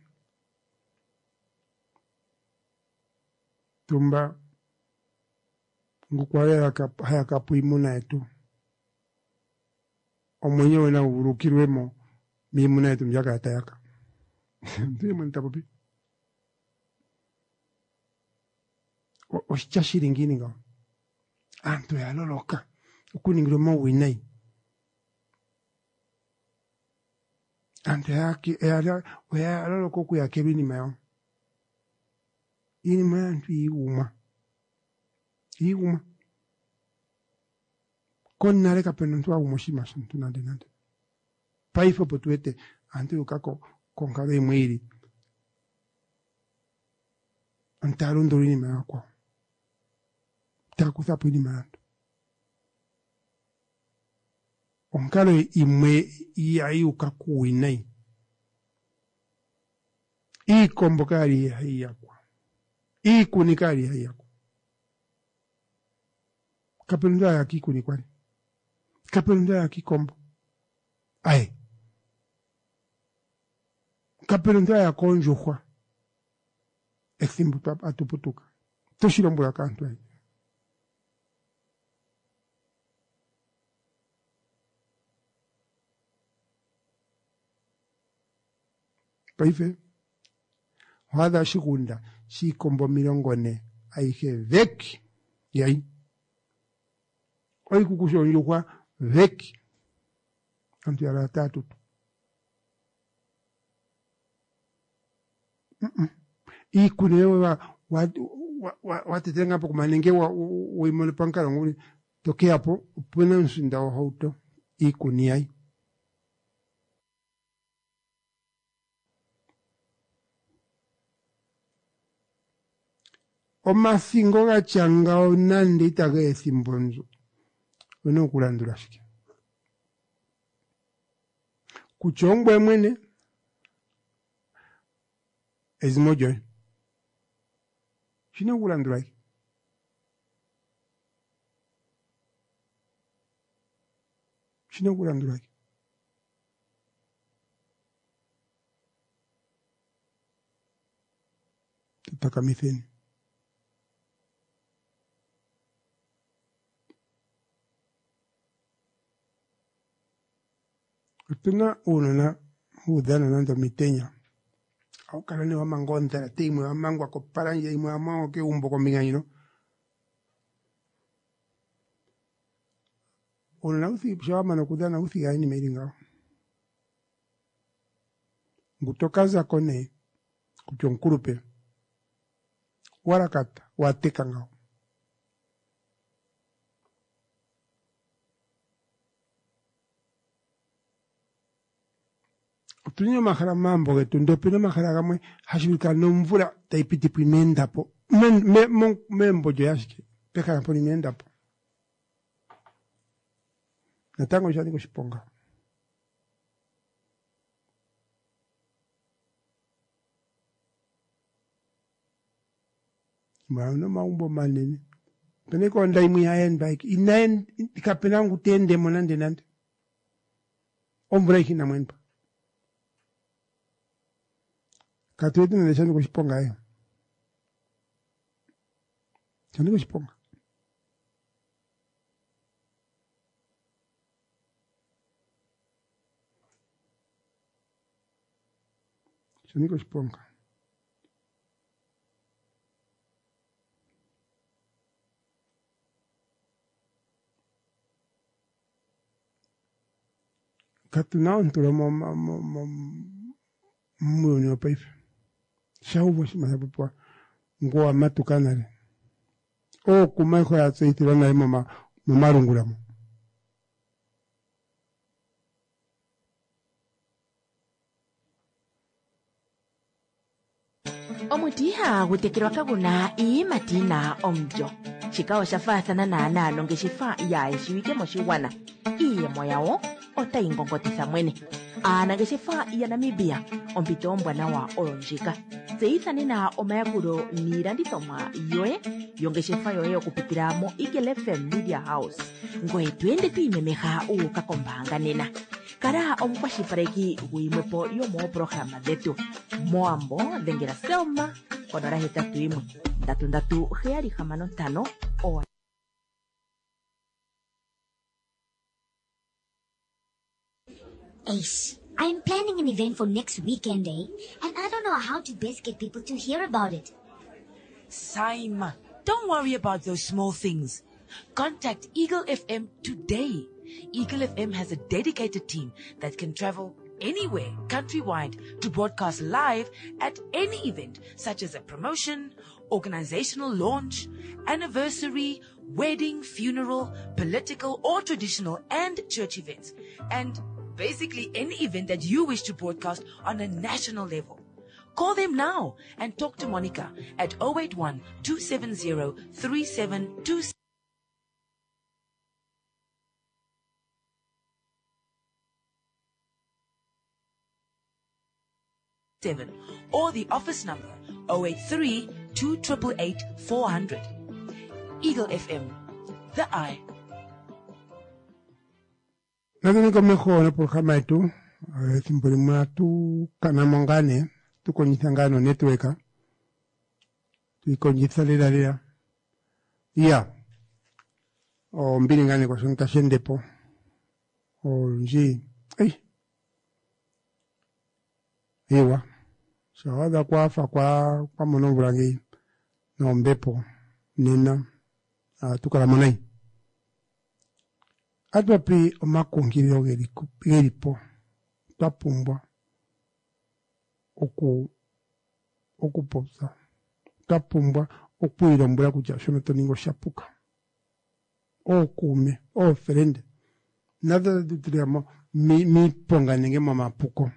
tumba ngukwale haya kapu imuna yetu omwenyewe na urukirwemo mimuna yetu mjaka yatayaka ndiye mwenta popi oshicha shiringini nga anto ya loloka ukuningiro mo winai anto ya ki ya ya loloko ku ya kebini mayo ini mantu iuma iuma kon nare ka penontu au moshima suntu nande nande paifo potuete anto ukako con cada mwili antaro ndorini makwa takusa pini manto onkalo imwe iya ukakuinai i kombokari yakwa i kunikari yakwa kapelunda ya kikuni kwani kapelunda ya kikombo ai kapelunda ya konjokwa eksimbuta atuputuka toshilombula kantu ai paife hada shikunda shikombo milongo ne aihe veki yai oi kukushonjokwa veki antu ya la tatu Mm-mm. Ikunewe wa watetenga hapo kumanenge wa uimole pankara nguri toke hapo upuna nsinda wa hauto ikuniai omasingo gachanga onande itage esimbonzo weno kulandula shike kuchongwe mwene ezimojo shino kulandula shino kulandula tutaka mitheni tuna unana udana nando mitenya au kalane wa mangonda timu wa mangwa ko paranje imu amango ke umbo ko minganyino unana uthi pshama na kudana uthi gaini meringa ngutokaza kone kuchonkurupe warakata watekanga tunyo mahara mambo getu ndo pino mahara gamwe hashibika no mvula taipiti pimenda po men me mon membo jo yashike peka po nimenda po natango jani kushiponga maana maumbo manene pene ko ndai mu ya en bike inaen kapenangu tende monande nande omvula kina mwenpa katuetu na neshani kushiponga ayo. Shani kushiponga. Shani kushiponga. Katunao ntula mo mo mo mo mo paife. Shauvo shimahapuwa ngoa matukanare o kumaiko ya tsaitira na mama mamarungulamo omutiha gutekirwa kaguna ii matina omjo xikawo xa faathana naana longe xifa yaye xiwike moxiwana iiyemo yawo otayingongotisa mwene aanangeshefa ya namibia ompito ombwanawa oyo ndjika tseyithanena omayakulo niilandithomwa yoye yongeshefa yoye okupitila mo Eagle F M Media House ngoye twende twiimemeha uuka kombaanga nena kala omukwashilipaleki guyimwepo yomoopologhalama dhetu moambo dhengela selma konola hetatu imwe ndatu ndatu heyali hamano ntano owa Ace, I'm planning an event for next weekend, eh? And I don't know how to best get people to hear about it. Saima, don't worry about those small things. Contact Eagle F M today. Eagle F M has a dedicated team that can travel anywhere countrywide to broadcast live at any event, such as a promotion, organizational launch, anniversary, wedding, funeral, political or traditional and church events, and basically any event that you wish to broadcast on a national level. Call them now and talk to Monica at zero eight one, two seven zero, three seven two seven or the office number zero eight three, two eight eight, four hundred. Eagle F M, the eye. Nadhani kama mejor por jamás tú, a ver si podemos tú canamongane, tú con Izangano network, tú con Izalera, ya, o mbiringane kwa son tashen depo, o nji, ay, ewa, shawada kwa fa kwa kwa monoburangi, na mbepo, nina, tu kalamonai. Adwa pri omakongiro geripo tapumbwa oku okuposa tapumbwa okuirombura kuja shometo ningo shapuka okume oferende nada dutriamo mi mi ponga ninge mama puko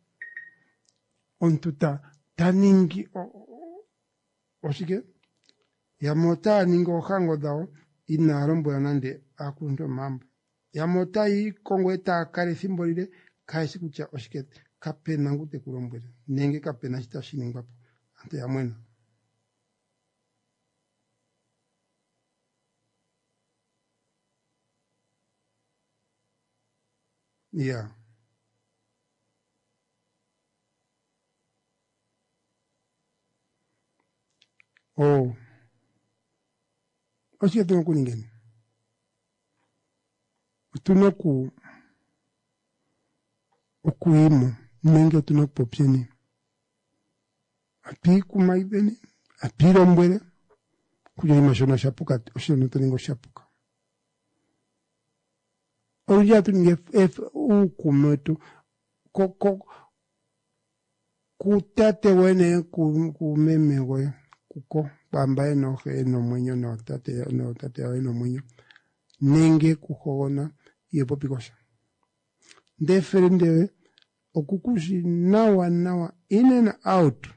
ontuta taningi osike yamota ningo hango dao ina rombo nande akundo mambo yamotai kongo eta kare simbolire kaisi kucha oshikete kapena ngute kurombwere nenge kapena chita shiningwapo ante yamwena yeah oh oshikete ngokuningeni tunoku okuimo nenge tunopopyeni api kumaibeni api rombwere kuyo imashona shapuka oshono tuningo shapuka oruja tuninge f ukumetu koko kutate wene kumeme we kuko bamba enoje no mwenyo no tate no tate no mwenyo nenge kuhona yepo pikosha ndeferende okukushi nawa nawa in and out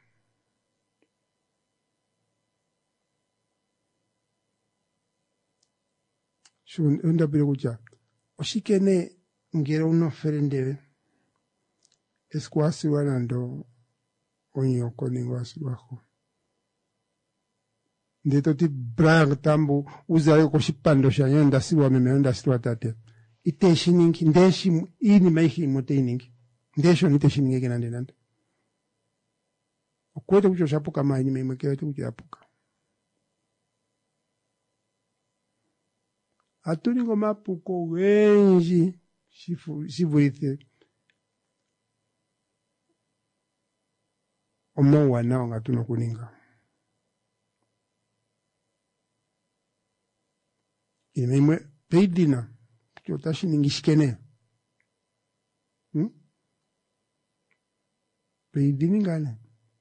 shun unda bire kucha oshikene ngero uno ferende eskwasi wanando onyo koningo asibaho ndeto ti brag tambu uzayo koshipando shanyo ndasiwa meme ndasiwa tate iteshiningi ndeshi ini maihi moteningi ndesho niteshiningi kenande nande okwete kucho shapuka maini meme kwete kucho shapuka atuningo mapuko wenji shifu shivurite omowa nao ngatuno kuninga imemwe peidina kyotashi ningishikene hm peidini ngane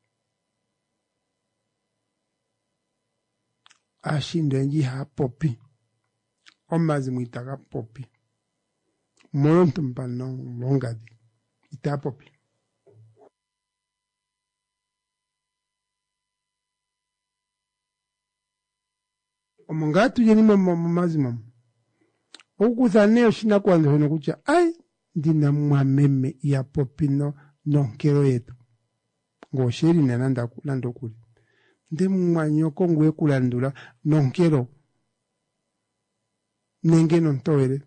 ashindenji ha popi omazi mwitaka popi moronto mpano longadi ita popi mungatu jeni mama mazima okuzane shina kwanza hono kucha ai ndina mwameme ya popino nonkero yetu ngosheri nananda kulando kuli nde mwanyoko ngwe kulandula nonkero nenge nontoere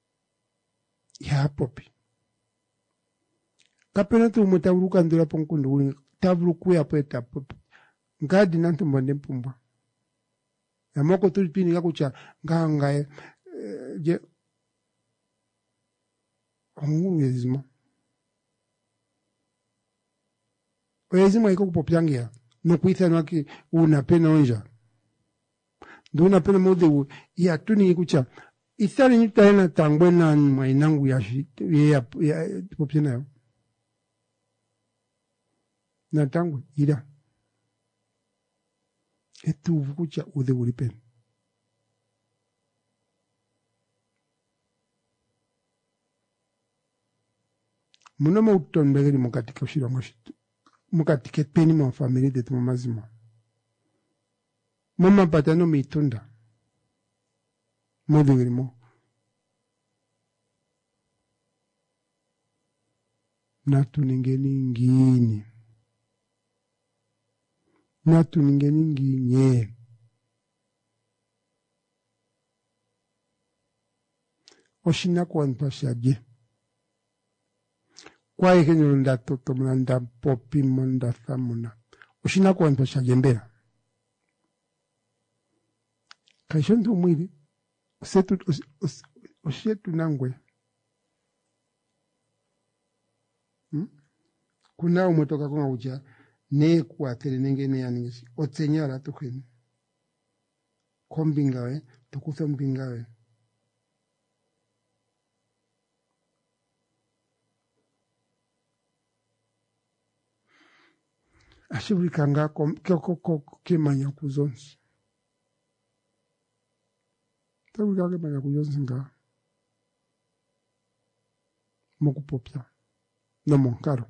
ya popi kapena tu mutaburuka ndura ponkundu uli taburuku ya peta popi ngadi nantu mbonde mpumba ya moko tulipini kakucha nganga e, je Mungu yezima oyezima iko kupopyangia no kuitha nwaki una pena onja nduna pena mode ya tuni kucha isari nitaena tangwena mainangu ya ya ya popyana yo na tangu ira etu kucha ude ulipen Muna mauton begeri mukatika ushira mwashitu. Mukatike peni mwa family detu mamazima. Mama patano mitunda. Modegeri mo. Natu ningeni ngini. Natu ningeni nginye. Oshina kwa npashaje. Kwa ike nyunda toto mnanda popi munda thamuna. Ushina kwa npasha jembera. Kaishontu mwili. Usetu, usetu nangwe. Hmm? Kuna umetoka kwa uja. Ne kwa tere nenge ne ya ningesi. Otsenyara tukweni. Kombingawe. Tukutho mbingawe. Ashibri kanga kyoko koko kemanya kuzonsi. Tabu kage manya kuzonsi nga. Moku popya. No monkaro.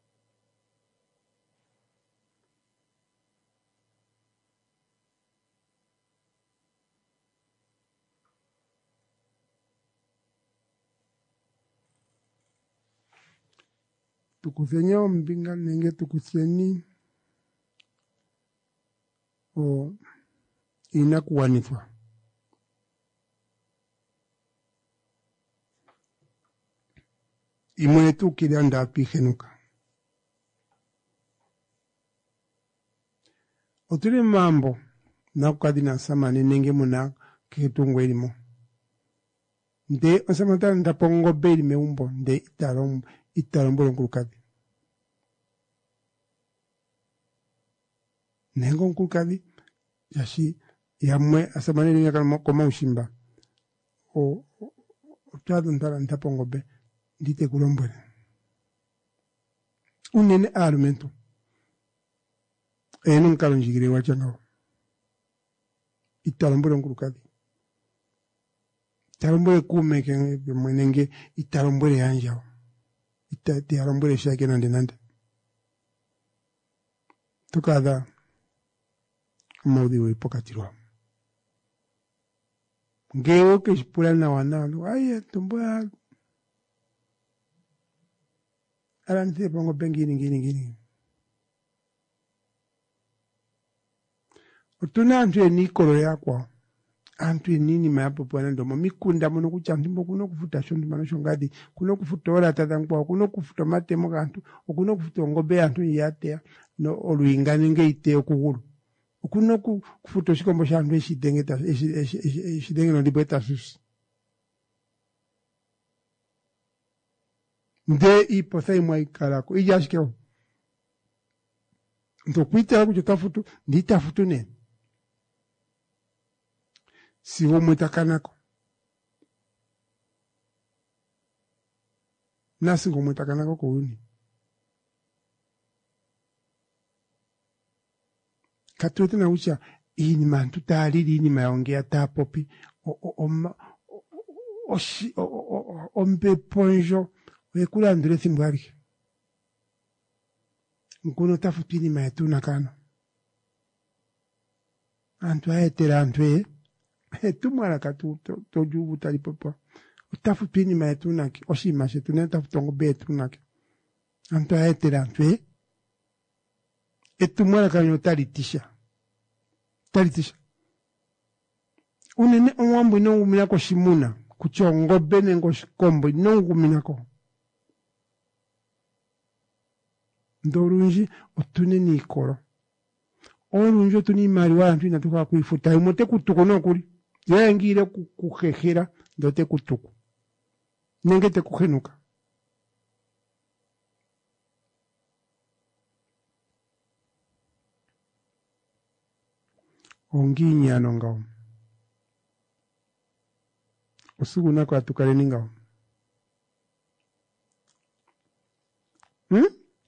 Tukufenya mbinga nenge tukufeni. O inakuwanithwa imwetu kidanda pihenuka otule mambo na kukadina samani nenge muna kitungwe ilimo nde osamata ndapongo beli meumbo nde itarombo itarombo nkukadi Nengo nkukadi yashi yamwe asamane linga kama koma ushimba o otado ntara ntapongo be ndite kulombole unene argumento eno nkalo njigire wachanga italombole nkukadi italombole kumeke mwenenge italombole yanjao itate alombole shake nande nande tukada maudi we pokatirwa ngeo ke spura na wanalo ay tumba aranti pongo bengini ngini ngini otuna antu ni koro yakwa antu nini mapo pwana ndomo mikunda muno kuchandimbo kuno kufuta shondi manosho ngadi kuno kufutora tatangwa kuno kufuta matemo kantu okuno kufuta ngobe antu yate no oluingani ngeite okugulu okuno kufuta shikombo shantu eshidengeta eshidenge no libeta sus nde ipothai mwa ikarako ijashikeo ndo kuita kujotafutu nditafutu ne siwo mwitakanako nasi ngo mwitakanako kuuni katuete na ucha ini mantu talili ini maongea tapopi ombe ponjo wekula andure thimbwari nkuno tafutu ini maetuna kano antu aetera antu e tu mwala ka tu to jubu tali papa utafu pini ma tu na ki osi ma se tu na tafu tongo be tu na ki anto a etera tu e tu mwala ka no tali tisha tali tisha unene onwambo no ngumina ko simuna kuchongo bene ngo kombo no ngumina ko ndorunji otune ni koro olunji otuni mali wala ntuna tuka kuifuta umote kutuko no kuri yengire kukhehera ndote kutuko nengete kuhenuka onginya no ngao usugu nako atukale ningao hmm?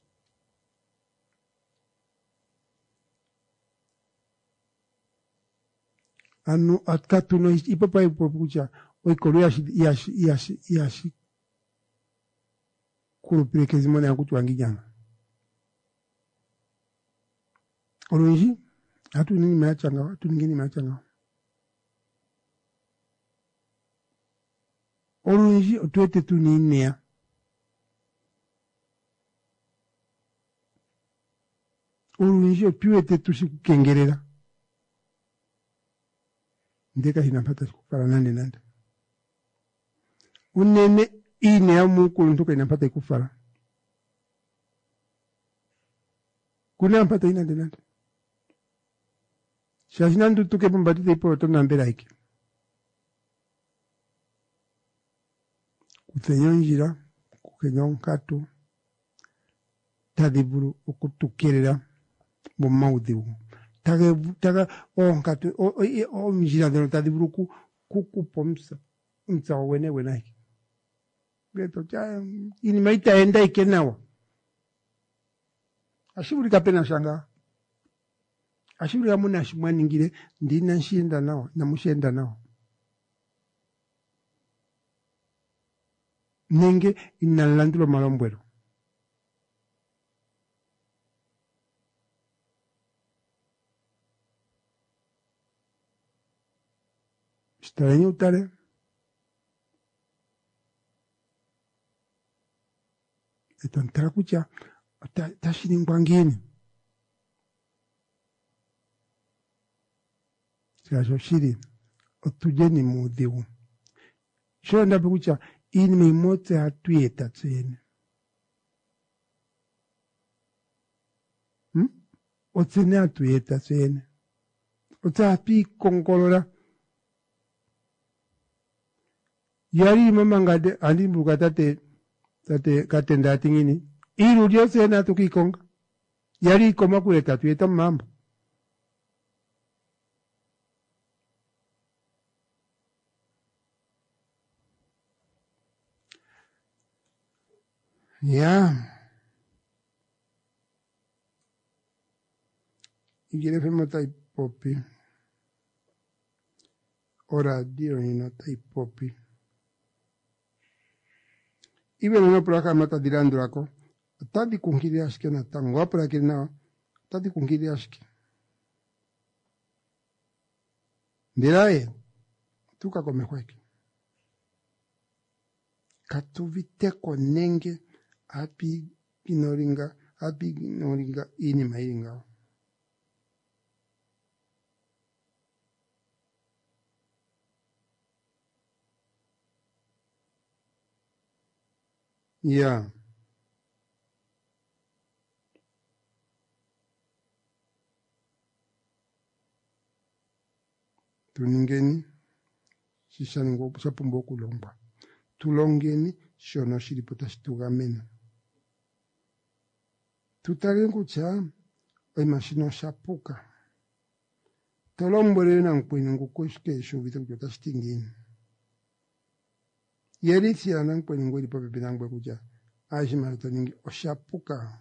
Anu atkatu no ipapa ipopucha oikolo yashi yashi yashi yashi kurupire kezimone akutu angijana olunji atu nini machanga atu ningini machanga olunji otwete tu ninea olunji otwete tu sikukengerera ndeka hinapata kufara nande nande unene ine ya mukulu ntuka inapata kufara kuna napata ina nande nande shashina ndu tuke pumbatite ipo to nambera iki kutenyo njira kukenyo nkatu tadiburu okutukerera mu maudhiu taga taga onkatu o o njira de tadiburu ku ku pomsa umtsa wene wena iki geto cha ini maita enda ikenawa ashiburi kapena shanga ashiburi amuna shimwaningire ndina nshinda nawo namushenda nawo nenge inalandilo malombwero starenyo utare etantara kucha tashini ngwangini sasho shiri otujeni mudiu sho ndape kucha ini mimote hatueta tsene hm otsene hatueta tsene otsapi konkolora yari mama ngade andi mbuka tate tate katenda tingini iru dio sena tukikonga yari koma kuleta tueta mambo ya igire fema tai popi ora dio ina tai popi ibe no praka mata dirando ako tadi kungiri aske na tango apra kirna tadi kungiri aske dirae tuka come kweki katuvite konenge api inoringa api inoringa ini mairinga ya tuningeni sishani ngo sapumbo kulomba tulongeni shono shiripota shitugamena tutarengo cha oi mashino shapuka tolombore na nkwini ngukoshke shuvita kujota shtingini yerithia na nkwini ngweli pape binangwe kuja aji marita ningi oshapuka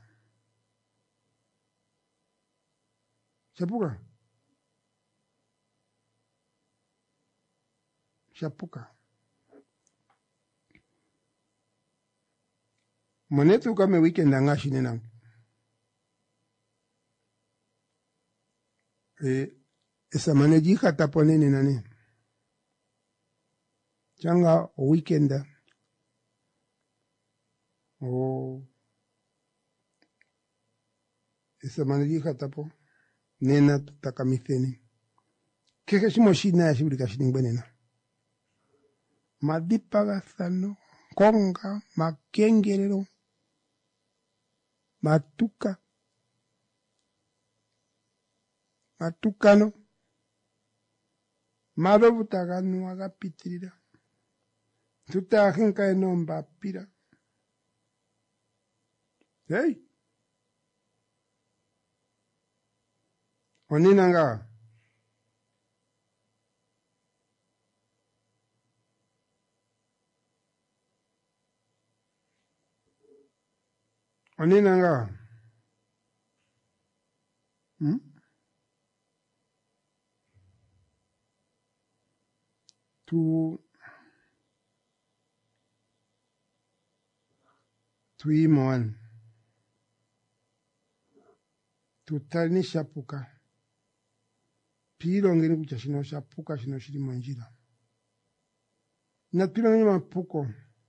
shapuka shapuka monetu kame weekend angashi nena e esa maneji kata ponene nane changa o weekend o esa manilika tapo nena tutakamitheni keke shimo shina ya shibulika shiningbenena madipagathano konga makengerero matuka matukano malovutagano agapitirira tutahinka enomba pira hey oninanga oninanga hmm? tu tuimoan tutani shapuka pilo ngeni kucha shino shapuka shino shiri manjira na pilo ngeni mapuko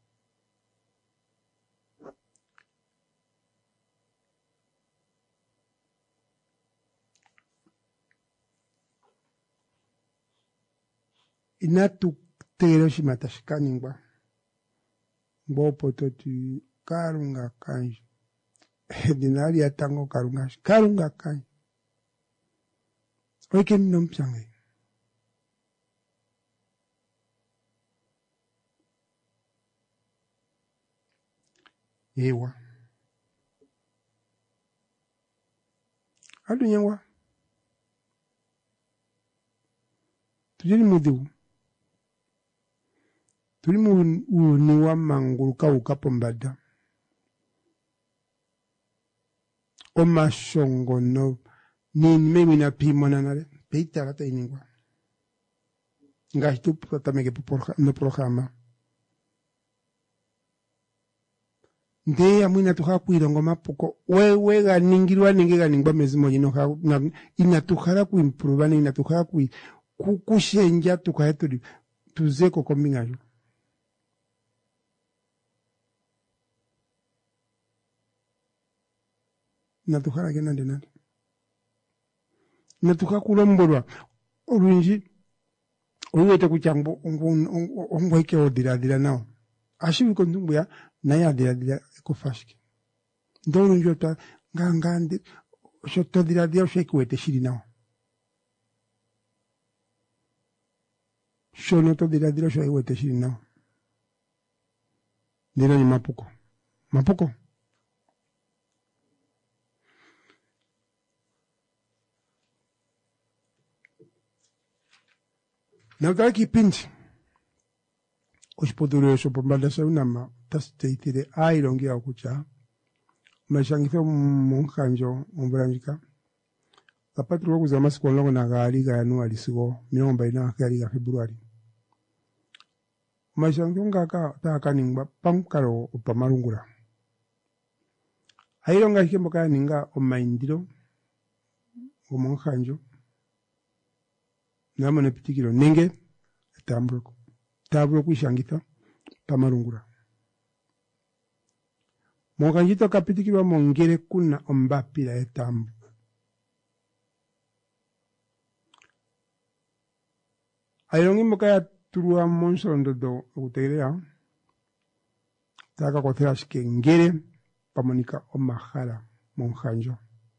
inatu tero shimatashkaningwa bopo toti karunga kanji dinari ya tango karunga karunga kanji oike nomchange ewa adunyangwa tujini mudiu tuli mu wa manguluka ukapombada o mashongo no ni mimi na pimona nale peita rata iningwa ngahi tu tameke no programa nde ya mwina tuha kuirongo mapuko wewe ga ningirwa ninge ga ningwa mezimo yino ha ina tuhara ku improve ina tuhara ku kukushenja tukahetuli tuzeko kombingayo natukhara ke nande nande natukha kulombolwa olwinji oluwete kuchambo ongwaike odiradira nawo ashibiko ndumbuya naye adiradira ekufashike ndolunjo ta ngangande shotodiradira shekuwete shiri nawo shono todiradira shekuwete shiri nawo ndino ni mapuko mapuko na utara kipindi oshipodoro yosho pombanda sa unama tasiteitire ailongia okucha mashangitho munkanjo omburanjika kapatro okuza masiku olongo na gali ga Januari sigo miomba ina gali ga Februari mashangitho ngaka takaningba pamkaro opamarungura ailonga hikembo kaya ninga omaindiro omunkanjo namone pitikiro nenge tambroko tambroko ishangitha pamarungura monganjito kapitikiro mongere kuna ombapira etambu ayongi mokaya turua monsondo do utegelea taka kothera shike ngere pamonika omahara monjanjo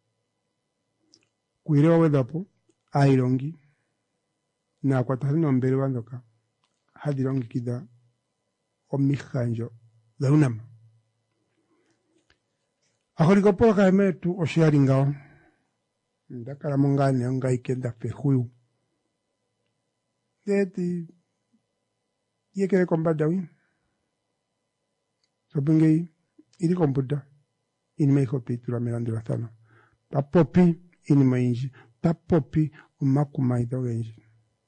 kuirewa wedapo airongi na kwatari nombere wandoka hadirongi kida omijanjo da unama ahoriko poka emetu oshiaringao ndakara mongane ongaike da fehuyu deti yekere kombada wi sobengei ili kombuda ini meiko pitura melandura thana papopi ini mainji papopi umakumai dogenji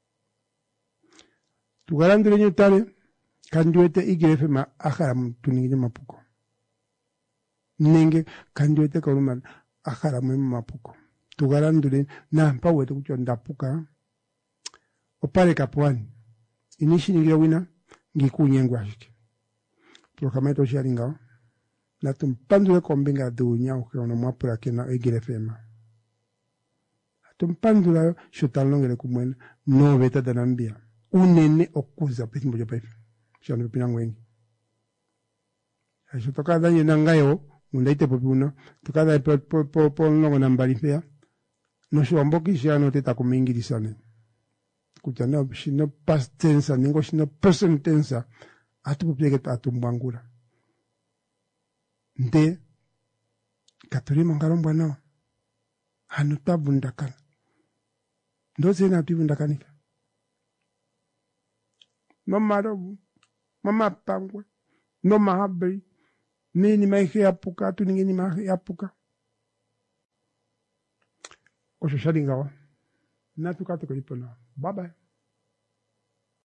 tugarandure nyutale kanduete igerefe ma akara mtuningine mapuko nenge kanduete kaluma akara mu mapuko tugarandure na mpawete kuchonda puka opale kapwani inishingire wina ngikunye ngwashike prokamento sharinga na tumpandule kombinga dunya ukiona mwapura kena Eagle F M tumpandula shotalongere kumwena no beta danambia unene okuza peti mboja pepe shano pina ngwengi ayo tokada yena ngayo mundaite popuna tokada po po po po no nambalifea no shomboki shano teta kumingirisane kutana shino past tense ningo shino present tense atupupeke tatumbangura nde katuri mangaromba nao hanutabundakana ndoze na tibundakanika no marobu mama pangwe no mahabri nini maihe apuka tu ningini maihe apuka osho sharingawa na tukate ko ipona bye bye.